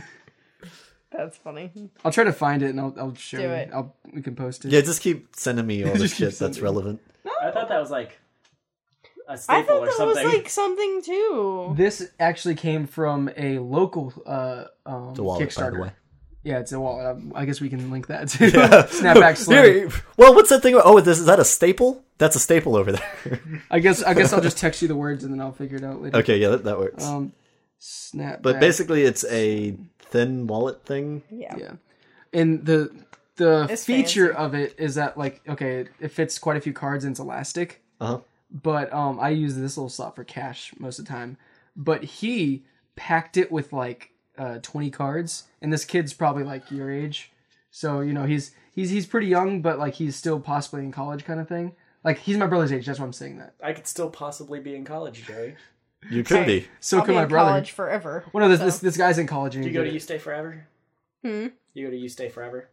That's funny. I'll try to find it and I'll show Do you. it. We can post it. Yeah, just keep sending me all the Just keep shit that's sending. relevant. I thought that was like a I staple thought or that something. was like something too. This actually came from a local It's a wallet, Kickstarter. by the way. Yeah, it's a wallet. I guess we can link that to Snapback Slim. Here, well, what's that thing? Oh, is that a staple? That's a staple over there. I guess I'll just text you the words and then I'll figure it out later. Okay, yeah, that works. Snapback. But basically, it's a thin wallet thing. Yeah. Yeah. And the It's feature fancy. of it is that like it fits quite a few cards and it's elastic. Uh-huh. But I use this little slot for cash most of the time. But he packed it with like 20 cards, and this kid's probably like your age, so you know he's pretty young, but like he's still possibly in college kind of thing. Like he's my brother's age. That's why I'm saying that. I could still possibly be in college, Jerry. You could Hey. be. So I'll could be my in brother. college forever. Well, no, so. this guy's in college. And Do you he go to did You Stay Forever? You go to You Stay Forever?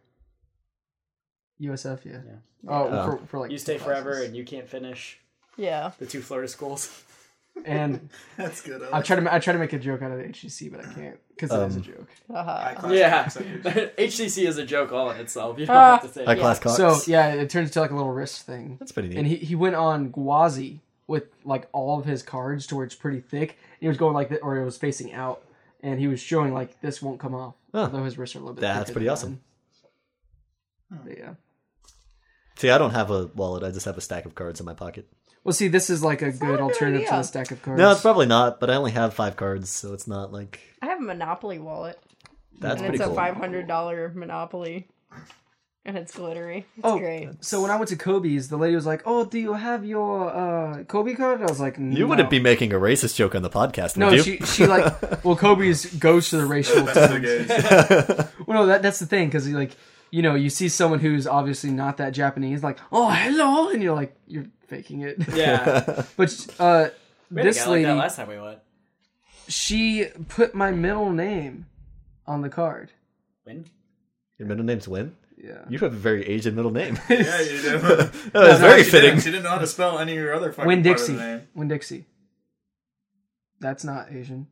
USF, yeah. Yeah. Oh, for like You Stay 2 Forever classes. and You Can't Finish. Yeah. The 2 Florida schools. And That's good. I try to make a joke out of the HCC, but I can't because it is a joke. Uh-huh. Yeah. HCC is a joke all in itself. You don't Ah. have to say High it. class Cox. So yeah, it turns into like a little wrist thing. That's pretty neat. And he went on Gwazi with like all of his cards to where it's pretty thick. He was going like that, or it was facing out, and he was showing like this won't come off, Huh. although his wrists are a little bit. That's thicker pretty than awesome. mine. But yeah. See, I don't have a wallet. I just have a stack of cards in my pocket. Well, see, this is like a good not a good alternative to idea. the stack of cards. No, it's probably not. But I only have 5 cards, so it's not like I have a Monopoly wallet. that's And pretty it's cool. a $500 Monopoly. And it's glittery. It's Oh, great. so when I went to Kobe's, the lady was like, "Oh, do you have your Kobe card?" I was like, "No." You wouldn't be making a racist joke on the podcast, No, would you? she like. Well, Kobe's goes to the racial. Well, no, that's the thing because like you know you see someone who's obviously not that Japanese, like, "Oh, hello," and you're like, you're faking it. Yeah. But We had a this guy like lady, that last time we went. she put my middle name on the card. When? Your middle name's Win? Yeah. You have a very Asian middle name. Yeah, you do. That was very She fitting. didn't. She didn't know how to spell any of your other fucking Win part of Dixie. the name. Win Dixie. That's not Asian.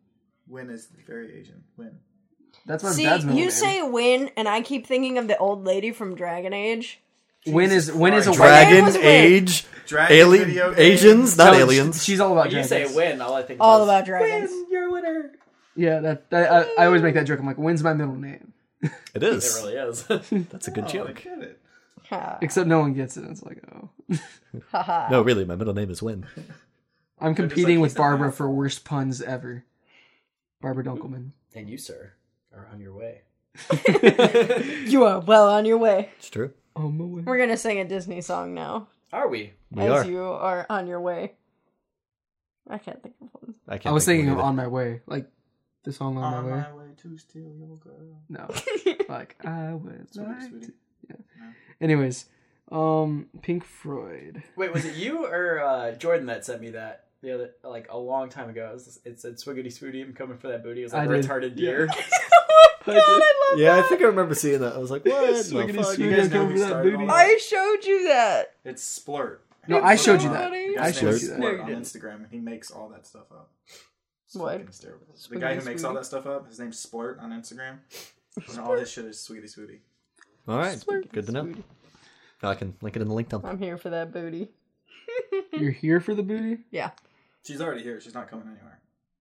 Win is very Asian. Win. That's my See, dad's middle you name. say Win, and I keep thinking of the old lady from Dragon Age. Win is a white Dragon was Win. Age, Dragon video game. Asians, not No, aliens. She's all about When you dragons. say win, all I think All is, about dragons. Win, you're a winner. Yeah, I always make that joke. I'm like, Win's my middle name. It It is. really is. That's a good I joke. get it. Ha. Except no one gets it. It's like, oh. Haha. No, really, my middle name is Win. I'm just competing like with he said Barbara that. for worst puns ever. Barbara Dunkelman. And you, sir, are on your way. You are well on your way. It's true. Oh, my way. We're gonna sing a Disney song now. Are we? We as are. you are on your way. I can't think of one. I, can't I was think thinking of one On My Way. Like, the song On, On My Way. my way to steal your girl. No. Like, I would Sweetie, like sweetie. to. Yeah. Anyways, Pink Floyd. Wait, was it you or Jordan that sent me that the other, like a long time ago? It said "Swiggity Swooty, I'm coming for that booty." It was like I a did. retarded deer. Yeah, I think I remember seeing that. I was like, what? Swiggity the fuck? swooty. You guys know Come who for that started all booty. that? I showed you that. It's Splurt. No, I showed you that. Somebody- I His showed name's you that. No, Splurt you on didn't. Instagram, and he makes all that stuff up. It's What? fucking hysterical. The guy who makes all that stuff up, his name's Splurt on Instagram. And all his shit is Sweetie Swooty. All right, good to know. Now I can link it in the link dump. I'm here for that booty. You're here for the booty? Yeah. She's already here. She's not coming anywhere.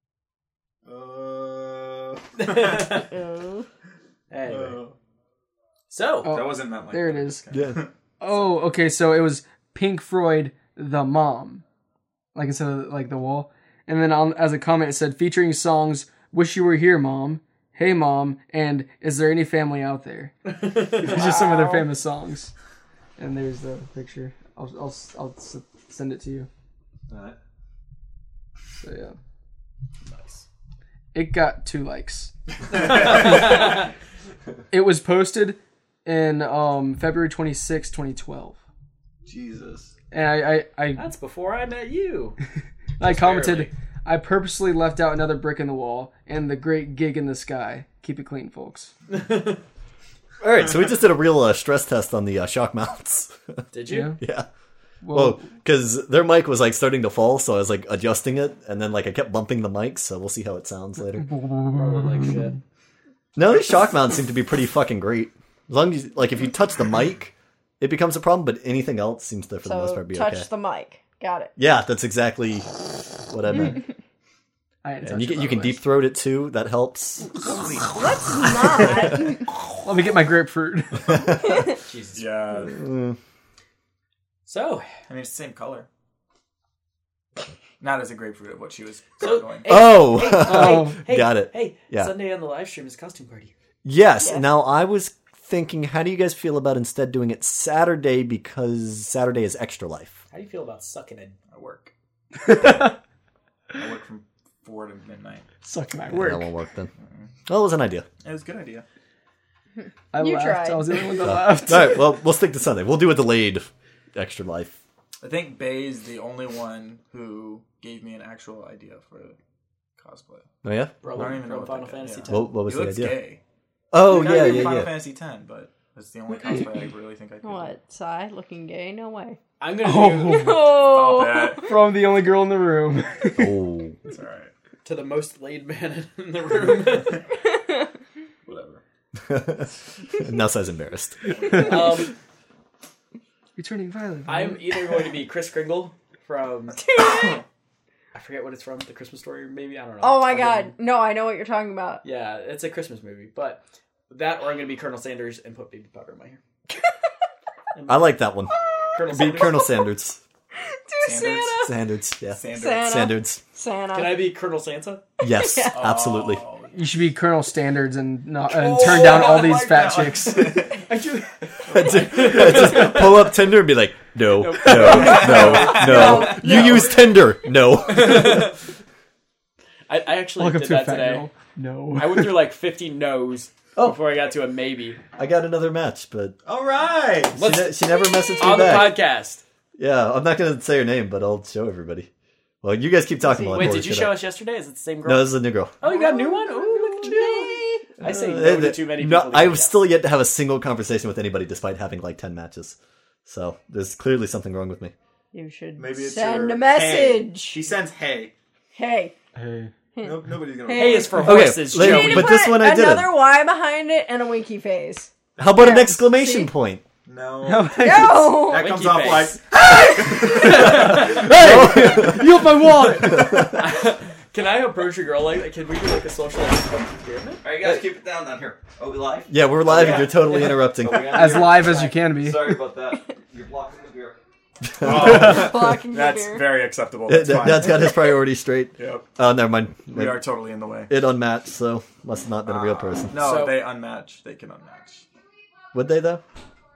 Oh. Anyway, so Oh, that wasn't meant like there it that. is. Yeah. Oh, okay. So it was Pink Floyd, the mom, like instead of like the wall. And then as a comment, it said featuring songs "Wish You Were Here, Mom," "Hey Mom," and "Is There Any Family Out There?" It's just some of their famous songs. And there's the picture. I'll send it to you. Alright. So yeah, nice. it got 2 likes. It was posted in February 26, 2012. Jesus. And I That's before I met you. commented, barely. I purposely left out another brick in the wall and the great gig in the sky. Keep it clean, folks. All right, so we just did a real stress test on the shock mounts. Did you? Yeah. Yeah. Well, Well, because their mic was like starting to fall, so I was like adjusting it, and then like I kept bumping the mic, so we'll see how it sounds later. Probably like shit. No, these shock mounts seem to be pretty fucking great. As long as like if you touch the mic, it becomes a problem, but anything else seems to for the most So part be touch okay. the mic. Got it. Yeah, that's exactly what I meant. I didn't And touch you it, by you can the way. deep throat it too. That helps. Let's not. Let me get my grapefruit. Jesus. Yeah. So, I mean, it's the same color. Not as a grapefruit of what she was so going. hey, Oh, Oh, hey, got it. Hey, Yeah. Sunday on the live stream is costume party. yes. Yeah. Now I was thinking, how do you guys feel about instead doing it Saturday because Saturday is extra life? How do you feel about sucking it? I work. I work from 4 to midnight. Suck my That work. won't work then. Well, it was an idea. It was a good idea. I You laughed. tried. I was the only one that laughed. All right. Well, we'll stick to Sunday. We'll do a delayed extra life. I think Bay's the only one who gave me an actual idea for cosplay. Oh yeah. Bro, I don't even know what Final that guy- Fantasy yeah. X. What was He the looks idea? gay. Oh Not yeah, even yeah, Final yeah. Fantasy X, but that's the only cosplay I really think I could. What? Psy looking gay? No way. I'm gonna do Oh. Stop that. From the only girl in the room. Oh. It's alright. to the most laid man in the room. Whatever. Now Sai's embarrassed. Returning Violet. I'm either going to be Kris Kringle from I forget what it's from, The Christmas Story, maybe, I don't know. Oh my Fucking- god. No, I know what you're talking about. Yeah, it's a Christmas movie, but that or I'm gonna be Colonel Sanders and put baby powder in my hair. I like that one. Colonel Be Sanders. Colonel Sanders. Do Sanders. Santa. Sanders. Yeah. Sanders. Sanders. Santa. Can I be Colonel Santa? Yes, absolutely. Oh, You should be Colonel Standards and turn down all I these like fat that chicks. I do. Just pull up Tinder and be like, no, no. You use Tinder. No. I actually Welcome did to a that fat today. girl. No. I went through like 50 no's before I got to a maybe. I got another match, but Alright! she never messaged me On the back. podcast. Yeah, I'm not going to say her name, but I'll show everybody. Well, you guys keep talking while I Wait, pull did this you shit show up. us yesterday? Is it the same girl? No, this is a new girl. Oh, you got a new one? Oh, look at you. I say no to too many people. No, I've still yet to have a single conversation with anybody despite having like 10 matches. So there's clearly something wrong with me. You should Maybe it's send your a message. She sends hey. Hey. Hey. Nobody's gonna. Hey is for Okay, horses. later, You Joey. need to but this put one I didn't. another Y behind it and a winky face. How about an Yeah, exclamation see? point? No. No. That comes Winky off like. face. Hey, you have my wallet. Can I approach a girl like that? Can we do like a social experiment? Alright, guys, keep it down here. Are we live? Yeah, we're live yeah. and you're totally interrupting. As live as you can be. Sorry about that. You're blocking the beer. Oh, Blocking your that's beer. very acceptable. That's fine. Dad's got his priorities straight. Yep. Oh, never mind. We are totally in the way. It unmatched, so must have not been a real person. No, So- they unmatch. They can unmatch. Would they though?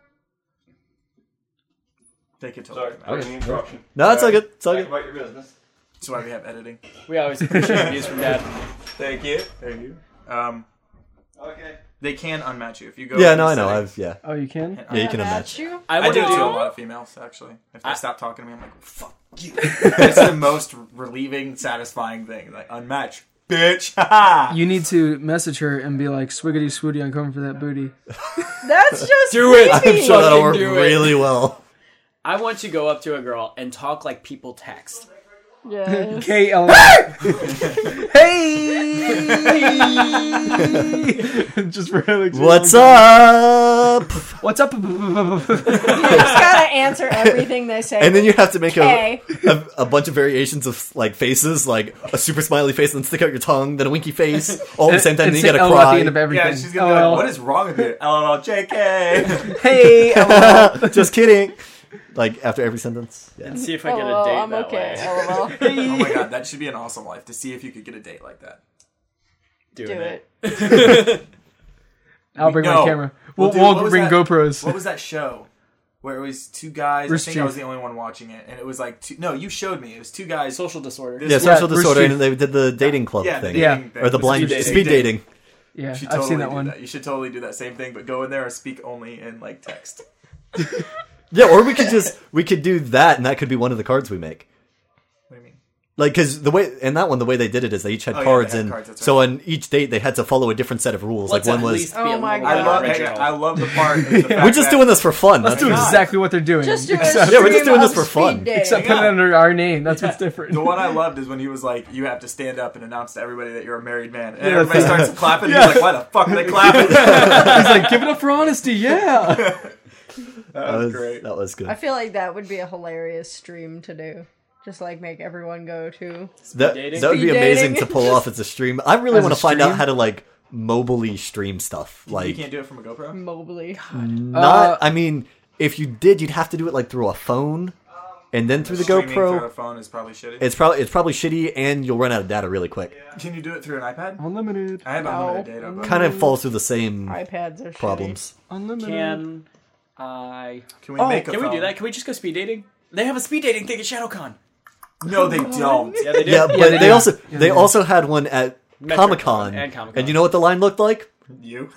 They can totally Sorry, unmatch. for the interruption. No, it's all good. It's all Back good. about your business. That's why we have editing. We always appreciate views from Dad. Thank you. Thank you. Okay. They can unmatch you if you go. Yeah, in no, the I know. settings. Yeah, Oh, you can? yeah, you can Match unmatch. you? I I want do to it to a do. lot of females actually. If they stop talking to me, I'm like, "Fuck you." It's the most relieving, satisfying thing. Like unmatch, bitch. Haha. You need to message her and be like, "Swiggity swooty, I'm coming for that booty." That's just Do it. I'm creepy. sure that'll work Fucking do it. really well. I want to go up to a girl and talk like people text. Yes. KL. Hey! Just for like, What's up? What's up? You just gotta answer everything they say. And then you have to make Okay. a bunch of variations of like faces, like a super smiley face, and then stick out your tongue, then a winky face, all at the same time. And Then you say gotta L at the end cry. of everything. Yeah, she's gonna be LOL. like, "What is wrong with you?" LOL, JK. Hey, LOL. Just kidding. Like after every sentence. Yeah. And see if I get a LOL, date I'm that okay. way. LOL. Oh my god, that should be an awesome life to see if you could get a date like that. Doing Do it. it. I'll bring No. my camera. We'll We'll, do- we'll what was bring that? GoPros. What was that show where it was two guys? Rooster I think I was Teeth. the only one watching it, and it was like no, you showed me. It was two guys. Social disorder. This Yeah, was- social Bruce disorder, Street. and they did the dating club yeah, the thing, Yeah. dating thing. or the blind speed dating. Yeah, You should I've totally seen that do one. That. You should totally do that same thing, but go in there and speak only in like text. Yeah, or we could do that, and that could be one of the cards we make. What do you mean? Like, because the way they did it is they each had Oh, yeah, cards, they had and cards, that's so on each date they had to follow a different set of rules. Let's like one at was, least be Oh a my little I bit love. original. I love the part. Of the fact we're just that- doing this for fun. Let's That's do not- exactly what they're doing. Just do a except, Yeah, we're just stream doing this of for fun. speed dating. except put it under our name. That's what's different. The one I loved is when he was like, "You have to stand up and announce to everybody that you're a married man," and Yeah, everybody that's- starts clapping. And he's like, "Why the fuck are they clapping?" He's like, give it up for honesty. Yeah. That was great. That was good. I feel like that would be a hilarious stream to do. Just like make everyone go to. That, dating? that would be Speed amazing dating. to pull off as a stream. I really As want a to find out stream? how to like mobily stream stuff. You Like, can't do it from a GoPro. Mobley. not. I mean, if you did, you'd have to do it like through a phone, and then through the Streaming through GoPro. a phone is probably shitty. It's probably shitty, and you'll run out of data really quick. Can you do it through an iPad? Unlimited. I have No. unlimited data. But Kind of falls through the same iPads are problems. Unlimited. Can I? can we Oh, make a can we do phone? that? Can we just go speed dating? They have a speed dating thing at ShadowCon. No, they don't. Yeah, they do. Yeah, but they they do. also Yeah, they they do. also had one at MetroCon Comic Con, and Comic-Con. and you know what the line looked like? You.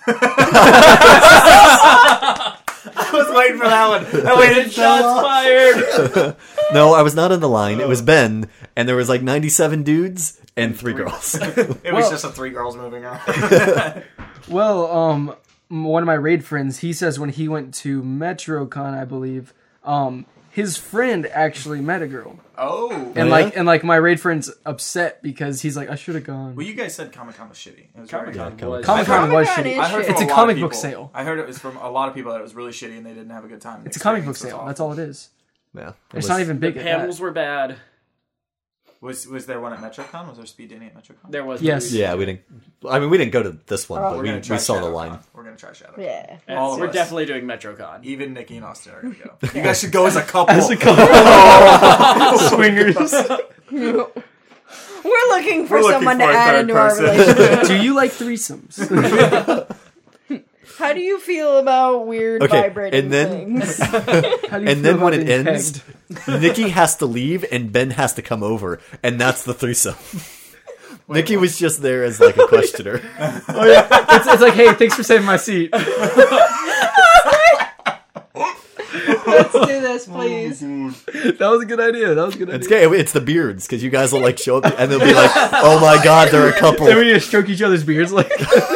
I was waiting for that one. I waited so Shots long. fired. No, I was not in the line. It was Ben, and there was like 97 dudes and 3 girls. It was just a 3 girls moving around. Well, one of my raid friends, he says when he went to MetroCon, I believe, his friend actually met a girl, Oh. and yeah? like my raid friend's upset because he's like, I should have gone. Well, you guys said Comic Con was shitty. It was very Comic-Con Yeah, was. Comic-Con was Comic-Con shitty. is I heard shit. from It's a lot of comic people- book sale. I heard it was from a lot of people that it was really shitty and they didn't have a good time. It's a comic book sale. That's all it is. Yeah, It's not even big. The at that. panels were bad. Was there one at MetroCon? Was there speed dating at MetroCon? There was Yes. Yeah, we didn't. I mean, we didn't go to this one, Oh. but We're we gonna try saw the ShadowCon. line. We're gonna try Shadow. Yeah. And All of we're us. definitely doing MetroCon. Even Nikki and Austin are gonna go. You guys should go as a couple. As a couple. Swingers. We're looking for We're looking someone for to a add third into our person. relationship. Do you like threesomes? How do you feel about weird Okay, vibrating and then- things? How do you And feel then when about it being ends, pegged? Nikki has to leave and Ben has to come over, and that's the threesome. Nikki was just there as like a questioner. It's like, hey, thanks for saving my seat. Let's do this, please. That was a good idea. That was a good It's idea. gay. It's the beards because you guys will like show up and they'll be like, "Oh my god, they're a couple." Then we need to stroke each other's beards, like.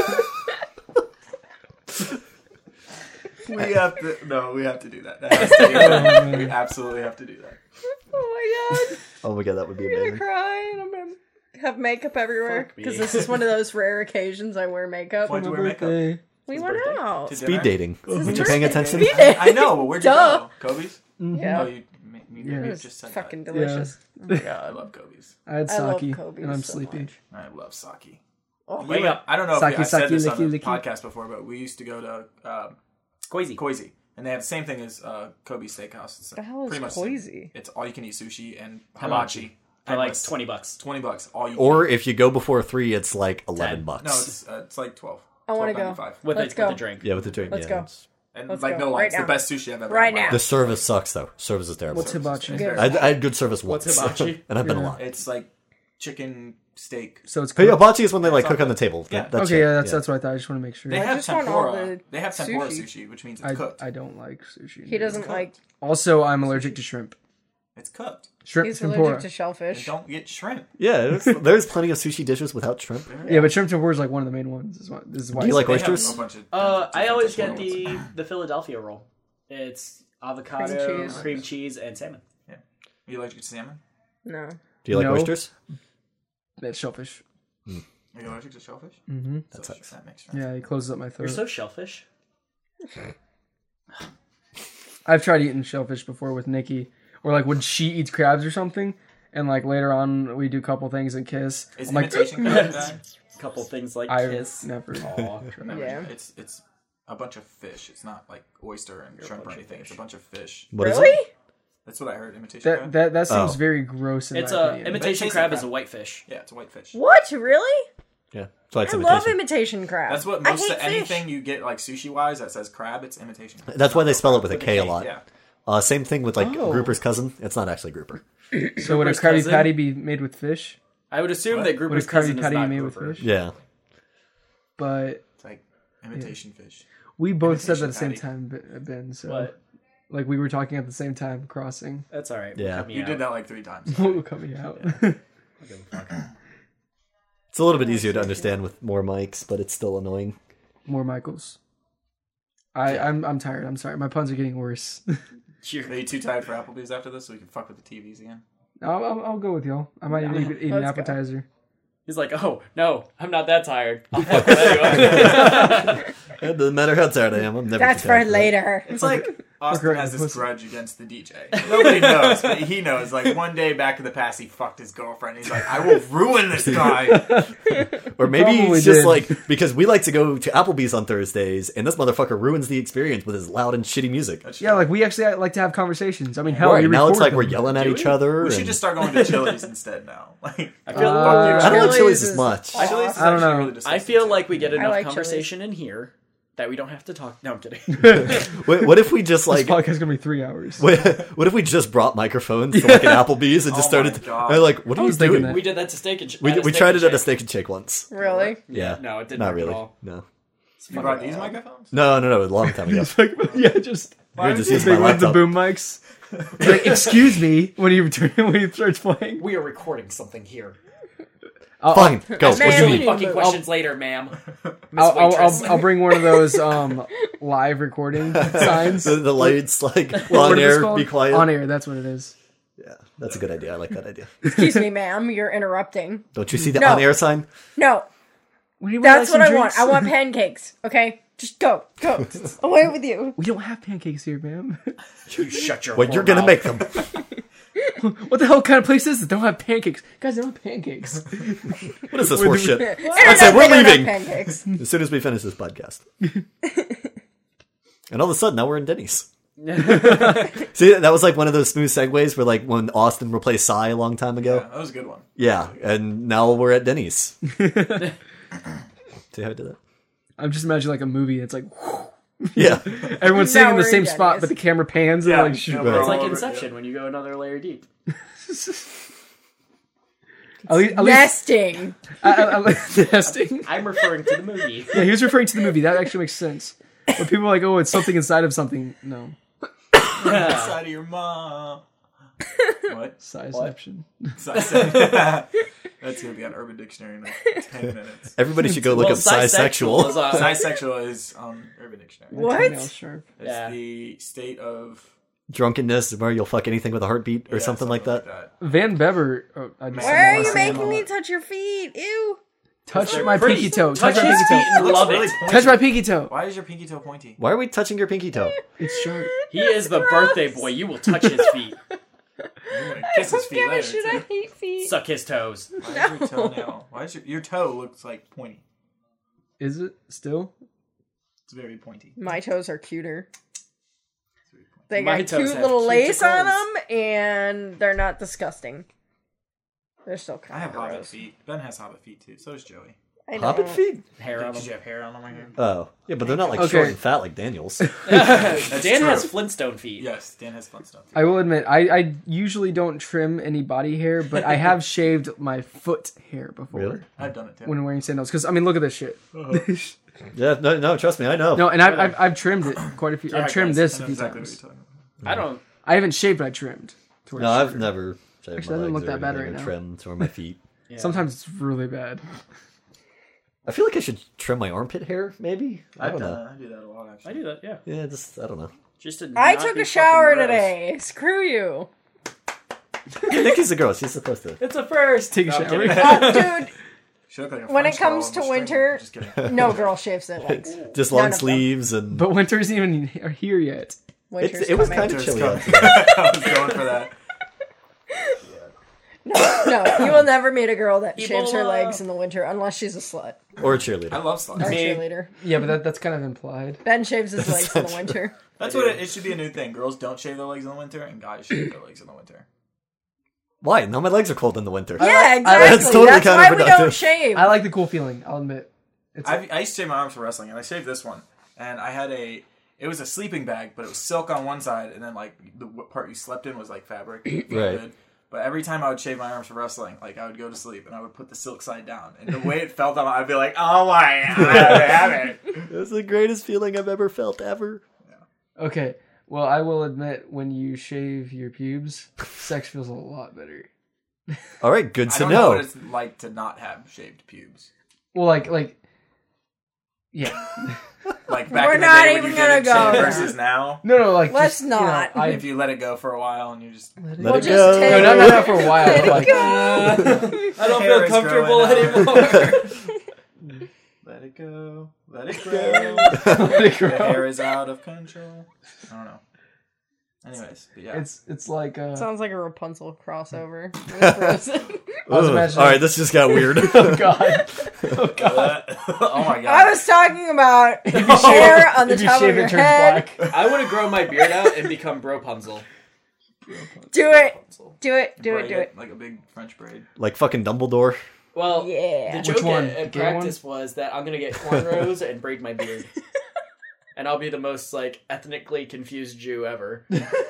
We have to. No, we have to do that. That has to be a thing. We absolutely have to do that. Oh my god. Oh my god, that would be I'm gonna amazing. cry and I'm gonna have makeup everywhere? Fuck me. Because this is one of those rare occasions I wear makeup. Why'd you My wear makeup? birthday. We went out. To Speed dinner? dating. is Were you paying attention? I know, but where'd you Duh. go? Kobe's? Yeah. Oh, you Yeah. just said Fucking that. delicious. Yeah, I love Kobe's. I had I love sake, Kobe's and I'm so sleepy. much. I love sake. Oh, We Wake went- up. I don't know Sake, if I said sake, this on licky, the licky. podcast before, but we used to go to Koizi. and they have the same thing as Kobe's Steakhouse. It's the hell is pretty much Koizi? It's all you can eat sushi and Hibachi. For like Endless. $20. $20. All you Or can if you go before 3, it's like 11 10. bucks. No, it's like 12. I wanna go. $12.95. With Let's a go. drink. Yeah, with the drink. Let's yeah, go. it's- And Let's like go. no lie, Right it's now. the best sushi I've ever Right had in my now. life. The service sucks though. Service is terrible. What's hibachi? Good. I had good service once. What's hibachi? and I've been a Yeah. lot. It's like chicken steak. So it's Hey, cooked. hibachi is when they like cook on the table. Yeah. That's Okay, it. yeah, that's what I thought. I just want to make sure. They I have just want all tempura. the They have tempura sushi. sushi, which means it's cooked. I don't like sushi. He doesn't like. Also, I'm allergic to shrimp. It's cooked. Shrimp He's tempura. allergic to shellfish. And don't get shrimp. Yeah, there's plenty of sushi dishes without shrimp. Yeah, but shrimp tempura is like one of the main ones. This is why. Do you like They have oysters? a bunch of I different always get tempura the Philadelphia roll. It's avocado, Cream cheese. cream cheese, and salmon. ones. You allergic to salmon? No. Do you like No. oysters? That's shellfish. Are you allergic to shellfish? Mm-hmm. That sucks. That makes sense. Yeah, it closes up my throat. You're so shellfish. I've tried eating shellfish before with Nikki, or like when she eats crabs or something, and like later on we do a couple things and kiss. Is I'm like, imitation crab bad? A couple things like I've kiss. never. Aw. Yeah. It's a bunch of fish. It's not like oyster and You're a shrimp or bunch of anything. It's a fish. bunch of fish. What is Really? it? That's what I heard. Imitation crab. That seems Oh. very gross. In It's my a opinion. imitation Imitation crab crab. is a whitefish. Yeah, it's a white fish. What? Really? Yeah, so it's I imitation. love imitation crab. That's what I most hate of anything fish. you get like sushi wise that says crab. It's imitation. crab. That's why they spell it with a K a K, lot. Yeah. Same thing with like Oh. Grouper's cousin. It's not actually Grouper. So would a Grouper's Krabby cousin? Patty be made with fish? I would assume What? that Would a Grouper's Krabby cousin is Patty be not made with Grouper. fish? Yeah. But It's like imitation fish. we both said that Imitation at the same time, Ben. So But like we were talking at the same time, crossing. that's all right. Yeah. Cut me You out. did that like 3 times. Coming out. I don't give a fuck. It's a little bit easier to understand with more mics, but it's still annoying. More Michaels. I'm tired. I'm sorry. My puns are getting worse. Are you too tired for Applebee's after this so we can fuck with the TVs again? I'll go with y'all. I might eat an Let's go. appetizer. He's like, oh no, I'm not that tired. I'll fuck with anyone. It doesn't matter how tired I am. I'm never That's too for tired. later. It's like Austin Fucker, has this pussy. grudge against the DJ. Nobody knows, but he knows. Like one day back in the past, he fucked his girlfriend. He's like, I will ruin this guy. Or maybe Probably it's just did. like because we like to go to Applebee's on Thursdays, and this motherfucker ruins the experience with his loud and shitty music. Yeah, like we actually like to have conversations. I mean, hell, Right, we now it's record like we're them. yelling at Do each we? other. We should and- just start going to Chili's instead now. Like, I feel, I don't like Chili's Chili's as is much. Chili's is I don't actually know. really I disgusting, feel too. like we get enough like conversation in here that we don't have to talk. No, I'm kidding. What if we just This like? podcast is gonna be 3 hours. What if we just brought microphones to like an Applebee's and just Oh my started? God. And like, what are you was thinking doing? that. We did that to Steak and We tried it at a Steak and Shake once. Really? Yeah, No, it didn't not work really. at all. No, You brought these microphones? no, a long time ago. It's like, yeah, just You're just big using my one of the laptop. boom mics. It's like, excuse me, when he starts playing. We are recording something here. Fine, go. What do Man, you we need? need- Fucking questions later, ma'am. I'll bring one of those live recording signs. The lights like What on is this air. called? Be quiet. On air, that's what it is. Yeah, that's a good idea. I like that idea. Excuse me, ma'am. You're interrupting. Don't you see the No. on air sign? No, What do you that's like what I some want. drinks? I want pancakes. Okay, just go. Away with you. We don't have pancakes here, ma'am. You shut your. Well, whore you're gonna mouth. make them. What the hell kind of place is this? They don't have pancakes. Guys, they don't have pancakes. What is this horse shit? Internet, say we're they don't have leaving. Pancakes. As soon as we finish this podcast. And all of a sudden, now we're in Denny's. See, that was like one of those smooth segues where, like, when Austin replaced Psy a long time Yeah, ago. that was a good one. Yeah, and now we're at Denny's. See how I did that? I'm just imagining like a movie. It's like Yeah. everyone's sitting Now in the we're same in spot, Denny's. but the camera pans and Yeah, like shoot. yeah, Right. It's like All over it, Inception when you go another layer deep. At least, Nesting. I like nesting. I'm referring to the movie. Yeah, he was referring to the movie. That actually makes sense. But people are like, oh, it's something inside of something. No, Side of your mom. What? sizeception. That's gonna be on Urban Dictionary in like 10 minutes. Everybody should go look up Bisexual Psysexual. is, Bisexual is on Urban Dictionary. What? Toenail sharp. It's Yeah. the state of drunkenness where you'll fuck anything with a heartbeat or Yeah, something like that. Van Bever. Oh, I just Why are wanna you say him making a me lot. touch your feet? Ew. Touch They're my pretty. pinky toe. Touch Touch my his pinky feet toe. and love it. Touch my pinky toe. Why is your pinky toe pointy? Why are we touching your pinky toe? It's sharp. He is the birthday boy. You will touch his feet, You're gonna kiss his feet Give a later. shit. I too. hate feet. suck his toes. Why is your toenail? Why is your toe looks like pointy? Is it still? It's very pointy. My toes are cuter. It's very pointy. They My got toes cute have little lace on cuticles. them, and they're not disgusting. They're still I kind have of hobbit gross. feet. Ben has hobbit feet too. So does Joey. I Hobbit don't. feet? Hair on Did you him. have hair on my hair? Oh. Yeah, but they're not like Okay. short and fat like Daniel's. Dan true. has Flintstone feet. Yes, Dan has fun stuff. I will admit, I usually don't trim any body hair, but I have shaved my foot hair before Really? I've done it too. when wearing sandals. Because I mean, look at this shit. Yeah, no, trust me, I know. No, and I've trimmed it quite a few. I've trimmed guys, this I a know few exactly what times. you're talking about. I don't. I haven't shaved, but I trimmed. to where No, it's I've shorter. never shaved Actually, my that doesn't legs look or that bad anything, right or now. trimmed or my feet. Yeah. Sometimes it's really bad. I feel like I should trim my armpit hair, maybe. I don't know. I do that a lot actually. I do that. Yeah. Yeah, just I don't know. Just to I not took be a shower fucking gross. today. Screw you. Nikki's a girl. She's supposed to. It's a first. Take a No, I'm shower. kidding. Dude, She looked like a When it French girl comes on to the winter- Just kidding. no girl shaves their legs. Just None long of them. sleeves and. But winter's even here yet. Winter's it was coming. kind of Winter's chilly. coming. outside. I was going for that. No, you will never meet a girl that shaves her Ebola. legs in the winter unless she's a slut Or a I cheerleader. love or a sluts. Me. cheerleader. Yeah, but that's kind of implied. Ben shaves his legs in the winter. That's what it should be a new thing. Girls don't shave their legs in the winter, and guys shave their legs in the winter. Why? No, my legs are cold in the winter. Yeah, That's exactly. totally That's why we don't counterproductive. shave. I like the cool feeling. I'll admit. It's I used to shave my arms for wrestling, and I shaved this one. And I had it was a sleeping bag, but it was silk on one side, and then like the part you slept in was like fabric. It felt Right. good. But every time I would shave my arms for wrestling, like I would go to sleep and I would put the silk side down, and the way it felt on, I'd be like, "Oh my god, I have it." It's the greatest feeling I've ever felt ever. okay. Well, I will admit, when you shave your pubes, sex feels a lot better. All right, good I to don't know what know. it's like to not have shaved pubes. Well, like, yeah. Like back We're in the not day when even you gonna didn't go shave there. versus now. No, like Let's just, you know, not. I If you let it go for a while and you just Let We'll it just go. take- no, not for a while. But like, I don't hair feel is comfortable growing anymore. let it go, let it grow. like, The hair is out of control. I don't know. Anyways, but yeah. it's like Sounds like a Rapunzel crossover. With Frozen. I was Ugh. imagining. All right, this just got weird. Oh god. Oh god. Oh my god. I was talking about hair on the If you top shave of your it, turns head. black. I want to grow my beard out and become Bropunzel. Do it. Do it. Do it. Braid Do it. like a big French braid. Like fucking Dumbledore. Well, Yeah. the joke one? at Gay practice was that I'm gonna get cornrows and braid my beard, and I'll be the most like ethnically confused Jew ever.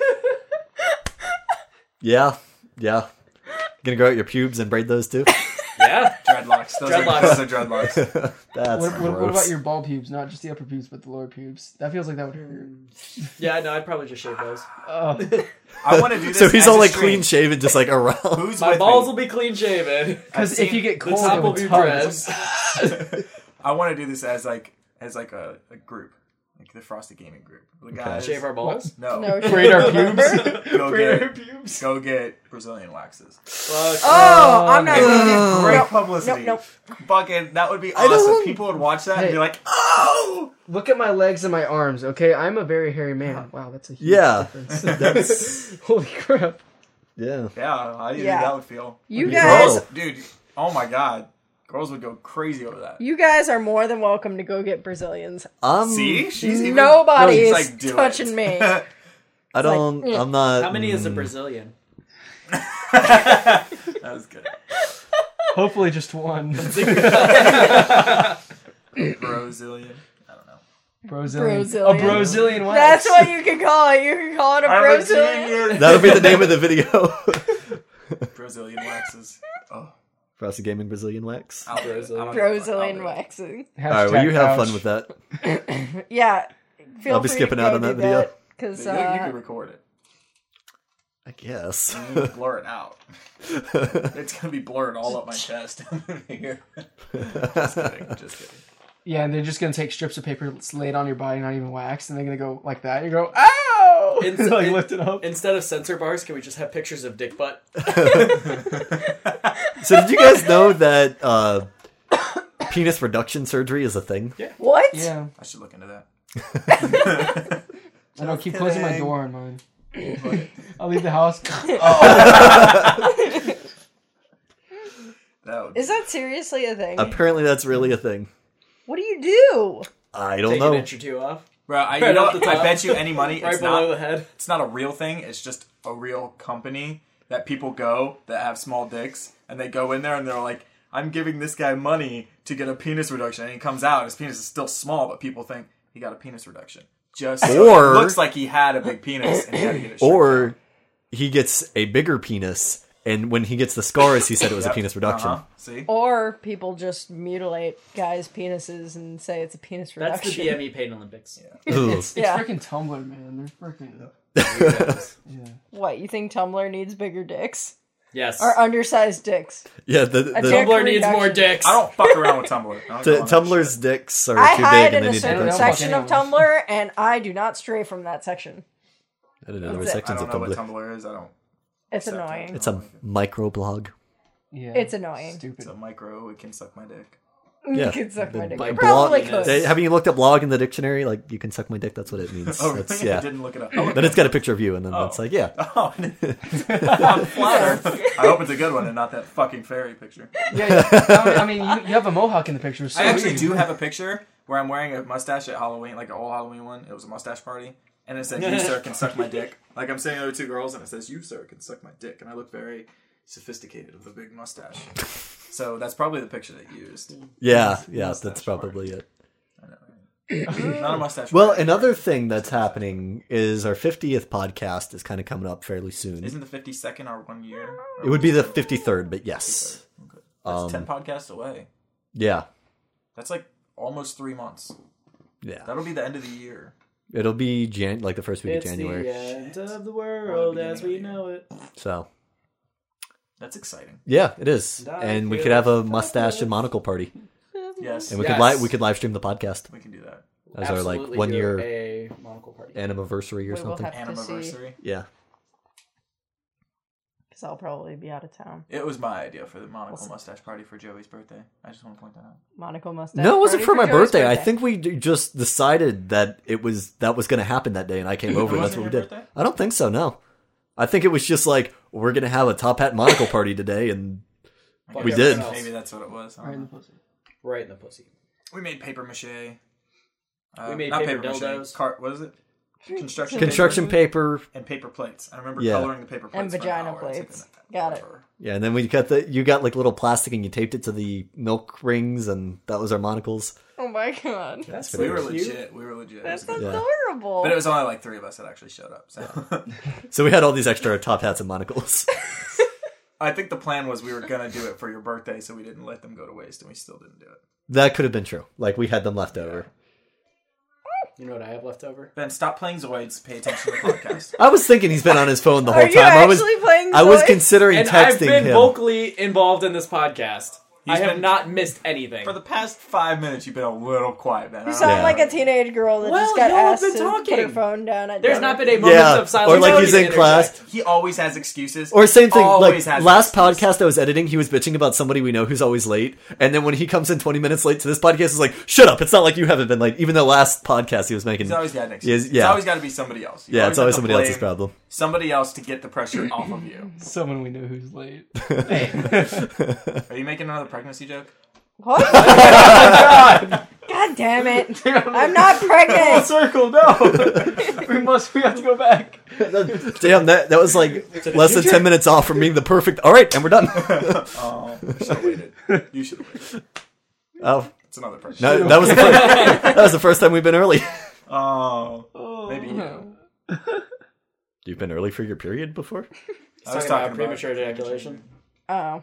Yeah. Gonna grow out your pubes and braid those too? Yeah, Dreadlocks. Those Dreadlocks. are dreadlocks. That's What gross. about your ball pubes? Not just the upper pubes, but the lower pubes. That feels like that would hurt. yeah. No, I'd probably just shave those. Oh. I want to do this. So he's as all a like stream. clean shaven, just like around. Who's My with balls me? will be clean shaven. Because if you get The cold, top it will would be tug. dreads. I want to do this as like a group, like the Frosted Gaming group. The guys. Shave our balls. No. No. Braid our pubes. Go get Brazilian waxes. Fuck. Oh, I'm not It would doing be it. great Nope. publicity. Nope. Fucking, that would be don't- awesome. People would watch that and Hey. be like, "Oh!" Look at my legs and my arms, okay? I'm a very hairy man. Wow, that's a huge Yeah. difference. That's Holy crap. yeah. Yeah, how do you Yeah. think that would feel? You Yeah. guys, Oh. Dude, oh my god. Girls would go crazy over that. you guys are more than welcome to go get Brazilians. See? She's even... Nobody She's is like, "Do touching it." me. I don't. like, I'm not. How many is a Brazilian? That was good. Hopefully just one. Brazilian. I don't know. Brazilian. Brazilian. A Brazilian wax. That's what you can call it. You can call it a Brazilian. That'll be the name of the video. Brazilian waxes. Oh, Frosted Gaming Brazilian wax. I'll do it. Brazilian. I'll do it. Brazilian I'll do it. waxing. All right, well, you have fun with that. Yeah. Feel I'll be free skipping to out go on that do video. Because You can record it. I guess. You can blur it out. It's gonna be blurred all up my chest. Here. Just kidding. Yeah, and they're just gonna take strips of paper, lay it on your body, not even wax, and they're gonna go like that. You go, ow! go. Like lift it up. Instead of sensor bars, can we just have pictures of dick butt? So did you guys know that penis reduction surgery is a thing? Yeah. What? Yeah. I should look into that. I don't keep closing my door on mine. I'll leave the house. Is that seriously a thing? Apparently that's really a thing. What do you do? I don't Take know. an inch or two off. Bro, Right you know off what? the I top. bet you any money Right it's below not. the head. It's not a real thing. It's just a real company that people go that have small dicks, and they go in there and they're like, "I'm giving this guy money to get a penis reduction," and he comes out, his penis is still small, but people think he got a penis reduction. Just so Or- it looks like he had a big penis and he had to get it shrunk down. Or he gets a bigger penis, and when he gets the scars, he said it was a Yep. penis reduction. Uh-huh. See? Or people just mutilate guys' penises and say it's a penis That's the reduction. BME Pain Olympics. Ooh. It's Yeah. freaking Tumblr, man. They're freaking. Yeah. What, you think Tumblr needs bigger dicks? Yes. Or undersized dicks? Yeah, the dick- Tumblr needs more reduction. dicks. I don't fuck around with Tumblr. I don't go on that Tumblr's shit. dicks are I too hide big, and in they a need to certain be don't section fuck of anyone. Tumblr, and I do not stray from that section. I don't know. There were That's it. I sections don't of know what Tumblr. Tumblr is. I don't. It's accept annoying. it. It's a microblog. Yeah. It's annoying. It's Stupid. a micro. It can suck my dick. Yeah. You can suck my dick. By You probably blog- could. Have you looked up blog in the dictionary? Like, you can suck my dick. That's what it means. Oh, really? That's, I yeah. didn't look it up. Then it's got a picture of you, and then Oh. it's like, yeah. Oh, I'm flattered. I hope it's a good one and not that fucking fairy picture. Yeah. I mean, you have a mohawk in the picture. So I actually weird. do have a picture where I'm wearing a mustache at Halloween, like an old Halloween one. It was a mustache party. And it said, "You, sir, can suck my dick." Like, I'm sitting there with two girls, and it says, "You, sir, can suck my dick." And I look very sophisticated with a big mustache. So that's probably the picture they used. Yeah, Mustache that's probably it. Not a mustache Well, party. another thing that's happening is our 50th podcast is kind of coming up fairly soon. Isn't the 52nd our 1 year? It would be the 53rd, but yes. That's 10 podcasts away. Yeah. That's like almost 3 months. Yeah. That'll be the end of the year. It'll be like the first week It's of January. the end of the world as we know it. So, That's exciting. yeah, it is. And I And we feel could have a fucking mustache and monocle party. Yes. And we Yes. could live stream the podcast We can do that. as our like Absolutely 1 do year a monocle party. anniversary or We will something. have to see, Anniversary. Yeah. because I'll probably be out of town. It was my idea for the monocle mustache party for Joey's birthday. I just want to point that out. Monocle mustache. No, it wasn't party for my Joey's birthday. I think we just decided that that was going to happen that day, and I came over. That's wasn't what we your did. birthday? I don't think so. No, I think it was just like we're going to have a top hat monocle party today, and I We guess did. Maybe that's what it was. I don't Right in the know. pussy. Right in the pussy. We made paper mache. We made not paper mache, dildos. What is it? Construction. construction paper. and paper plates. I remember Yeah. coloring the paper plates And for an vagina hour. It's like plates. an Got it. hour. Yeah, and then you got like little plastic, and you taped it to the milk rings, and that was our monocles. Oh my god. That's We were pretty cute. legit. We were legit. It was That's good. Yeah. adorable. But it was only like 3 of us that actually showed up. So So we had all these extra top hats and monocles. I think the plan was we were gonna do it for your birthday, so we didn't let them go to waste, and we still didn't do it. That could have been true. Like we had them left over. You know what I have left over? Ben, stop playing Zoids. Pay attention to the podcast. I was thinking he's been on his phone the Are whole you time. actually playing I was Zoids? considering And I've texting been him. vocally involved in this podcast. He's I have been- not missed anything. For the past 5 minutes, you've been a little quiet, man. I You don't sound Yeah. like a teenage girl that Well, just got y'all have asked been to put talking. her phone down at There's dinner. not been a moment Yeah, of silence. or like to he's in interject. class. He always has excuses. Or same thing, Always like has last excuses. podcast I was editing, he was bitching about somebody we know who's always late, and then when he comes in 20 minutes late to this podcast, he's like, "Shut up! It's not like you haven't been late." Even the last podcast he was making, He's always got an He excuse. is- yeah. It's always got to be somebody else. You yeah, it's have always to somebody else's blame problem. Somebody else to get the pressure off of you. Someone we know who's late. Are you making another pregnancy joke? What? God damn it. I'm not pregnant. Circle, no. we have to go back. Damn, that was like less than 10 minutes off from being the perfect. All right, and we're done. Oh, you should have waited. You should have waited. Oh, It's another pregnancy. no, that was the first time we've been early. Oh, maybe you. You've been early for your period before? I was Talking talking about premature ejaculation. Oh.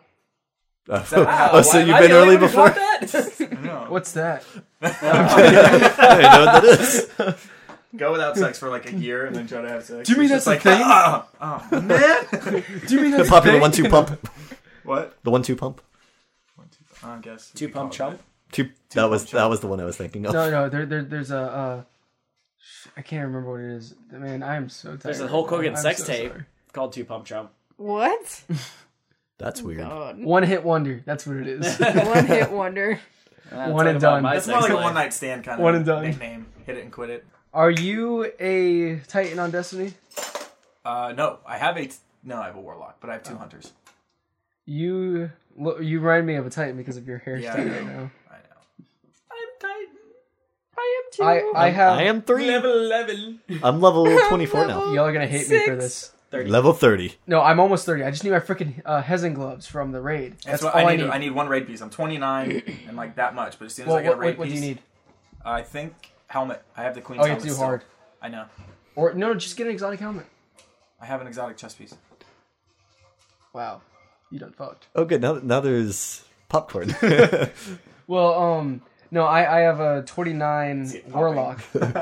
Oh, so Why am you've I been the only early one who before? got that? No. What's that? I know what that is. Go without sex for like a year and then try to have sex. Do you mean It's that's just a thing? Oh, man. Do you mean The that's popular a thing? 1-2 pump. What? The 1-2 pump. I guess. Two pump chump. That was the one I was thinking of. No, there's a I can't remember what it is. Man, I am so tired. There's a Hulk right now. Hogan I'm sex so tape sorry. called 2 Pump Jump. What? That's weird. God. One hit wonder. That's what it is. One hit wonder. One and done. That's more like a one night stand kind of One and done. nickname. Hit it and quit it. Are you a Titan on Destiny? No, I have a warlock, but I have 2 hunters. You remind me of a Titan because of your hairstyle Yeah, I know. right now. I know. I'm Titan. I am too. I have. I am 3. Level 11. I'm level 24 now. Y'all are gonna hate me for 6. this. 30. Level 30. No, I'm almost 30. I just need my freaking Hezen gloves from the raid. That's That's what all I need. I need 1 raid piece. I'm 29 and like that much, but as soon as I get a raid what do piece, you need? I think helmet. I have the queen's Oh, you have helmet to do still. hard. I know. Or no, just get an exotic helmet. I have an exotic chest piece. Wow, you done fucked. Oh, good. Now there's popcorn. Well, no, I have a 29 it popping? warlock.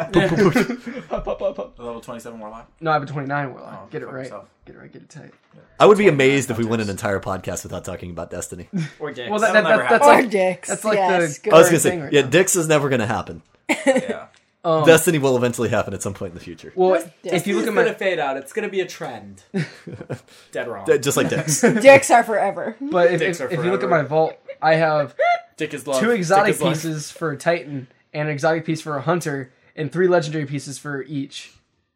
The level 27 warlock. No, I have a 29 warlock. Oh, Get it fuck right. yourself. Get it right. Get it tight. I would be amazed if we went an entire podcast without talking about Destiny. Or dicks. Well, That'll never that's Or like dicks. that's like yes, the- good. I was gonna thing say, right yeah, now. Dix is never gonna happen. Yeah. Destiny will eventually happen at some point in the future. Well, if you look at it's gonna my, fade out. It's gonna be a trend. Dead wrong. Just like Dix. Dicks are forever. but Dicks are if you look at forever. my vault, I have Dick is love. 2 exotic Dick is love. pieces for a Titan and an exotic piece for a hunter, and 3 legendary pieces for each.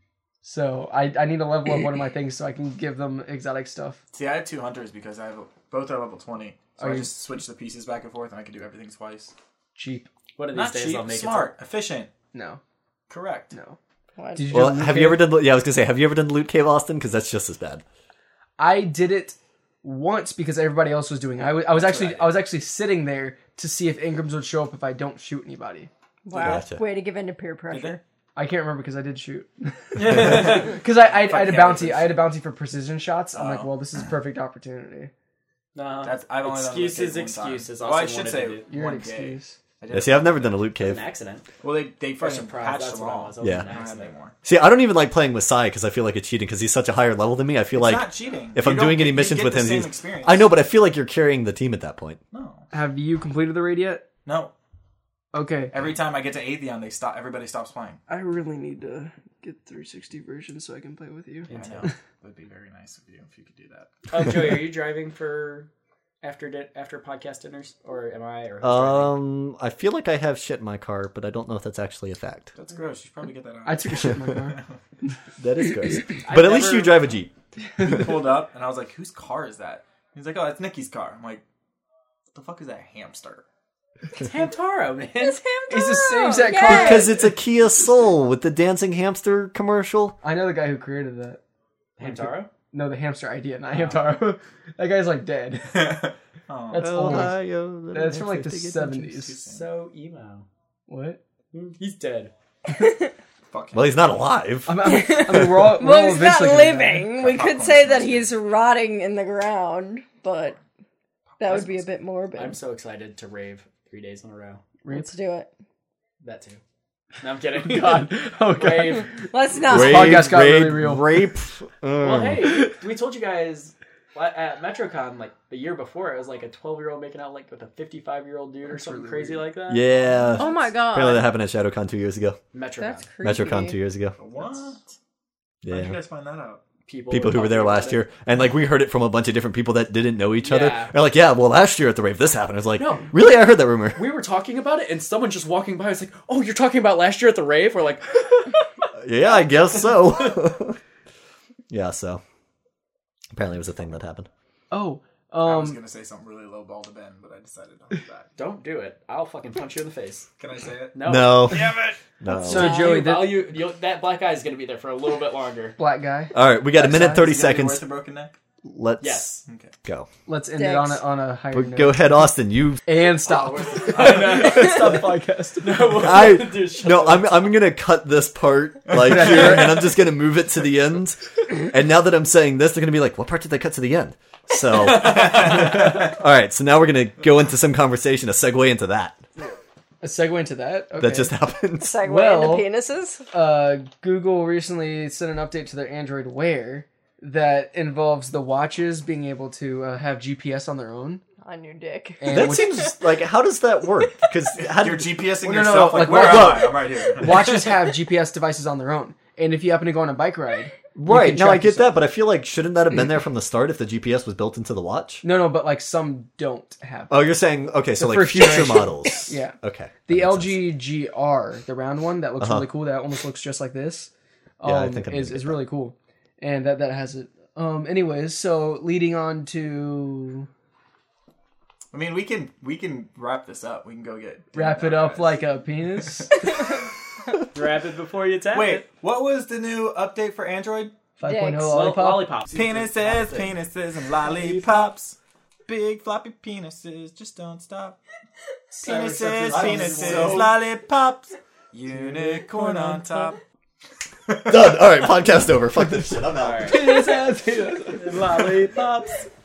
So I need to level up one of my things so I can give them exotic stuff. See, I have 2 hunters because I have both are level 20. So Are I you- just switch the pieces back and forth, and I can do everything twice. Cheap. One of these Not days cheap, I'll make smart, efficient, No, correct. no. What? Did you Well, do the have loot you ever cave? done? Yeah, I was gonna say, have you ever done the loot cave, Austin? Because that's just as bad. I did it once because everybody else was doing it. I was actually sitting there to see if Ingrams would show up if I don't shoot anybody. Wow. Gotcha. Way to give in to peer pressure. I can't remember because I did shoot. Because I had a bounty. I had a bounty for precision shots. I'm like, well, this is a perfect opportunity. No. That's I've only done the excuses, loot cave one time. excuses. Well, I Also should wanted say to do- You're an 1K. excuse. I did Yeah, see, I've never done a loot An cave. accident. Well, they Or fucking surprise. patched That's them what it all. was. Yeah. An Not accident. anymore. See, I don't even like playing with Sai because I feel like it's cheating because he's such a higher level than me. I feel It's like not cheating. if You I'm don't doing any get- you missions get with the him, same he's. experience. I know, but I feel like you're carrying the team at that point. No, Have you completed the raid yet? no. Okay. Every time I get to Atheon, everybody stops playing. I really need to get 360 version so I can play with you. I Intel. know. That'd be very nice of you if you could do that. Oh, Joey, are you driving for after podcast dinners, or am I? Or who's driving? I feel like I have shit in my car, but I don't know if that's actually a fact. That's gross. You should probably get that out. I took a shit in my car. That is gross. But at least never- you drive a Jeep. He pulled up, and I was like, "Whose car is that?" He's like, "Oh, that's Nikki's car." I'm like, "What the fuck is that hamster?" It's Hamtaro, man. It's him. It's the same exact Yay! car. Because it's a Kia Soul with the dancing hamster commercial. I know the guy who created that. Hamtaro? No, the hamster idea, not Hamtaro. That guy's like dead. Oh, That's old. Ohio, little That's from like the hamsters take adventures. 70s. So emo. What? He's dead. fuck him. Well, he's not alive. I mean, we're all Well, he's not eventually gonna die. living. We could say that he's rotting in the ground, but that would be a bit morbid. I'm so excited to rave 3 days in a row. Let's do it. That too. No, I'm kidding. God. Okay. Rave. Let's not. This podcast got really real. Rape. Well, hey, we told you guys at MetroCon like the year before, it was like a 12-year-old making out like with a 55-year-old dude or something really crazy like that. Yeah. Oh my god. Apparently that happened at ShadowCon 2 years ago. MetroCon. That's creepy. MetroCon 2 years ago. What? How did you Yeah. guys find that out? People People who were there talking last about year. And like we heard it from a bunch of different people that didn't know each other. Yeah. They're like, yeah, well last year at the rave this happened. I was like, No. really? I heard that rumor. it. We were talking about it, and someone just walking by was like, "Oh, you're talking about last year at the rave?" We're like, Yeah, I guess so. Yeah, so apparently it was a thing that happened. Oh, I was gonna say something really low ball to Ben, but I decided to hold back. "Don't do it. I'll fucking punch you in the face." Can I say it? No. No. Damn it! No. So Joey, that black eye is going to be there for a little bit longer. black guy. All right, we got a minute Is 30 it gonna be seconds. worth a broken neck? Let's Yes. Okay. go. Let's end Dicks. it on a higher note. Go ahead, Austin. You. And stop. I know. Stop the podcast. I'm gonna cut this part like here, and I'm just gonna move it to the end. And now that I'm saying this, they're gonna be like, "What part did they cut to the end?" So, all right. So now we're gonna go into some conversation, a segue into that. A segue into that. Okay. That just happened. Segue Well- into penises. Google recently sent an update to their Android Wear that involves the watches being able to have GPS on their own. on your dick. And That seems like, how does that work? Because You're GPSing Well, no, yourself. Like, like, where look. am I? I'm right here. watches have GPS devices on their own, and if you happen to go on a bike ride, right, can no, I track get yourself. that, but I feel like, shouldn't that have been there from the start if the GPS was built into the watch? No, but like some don't have. Oh, you're saying, okay, so The like first future generation. models. Yeah. Okay. The that makes sense. LG GR, the round one that looks Uh-huh. really cool, that almost looks just like this. Yeah, I think I'm is gonna get really cool, and that has it. Anyways, so leading on to I mean, we can wrap this up. We can go get wrap it up like a penis. Grab it before you tap Wait, it. what was the new update for Android? 5.0 Dicks. lollipop. Lollipops. Penises, and lollipops. Big floppy penises, just don't stop. Penises, lollipops. Unicorn on top. Done. All right, podcast over. Fuck this shit. I'm out. All right. Penis has penis. Lollipops.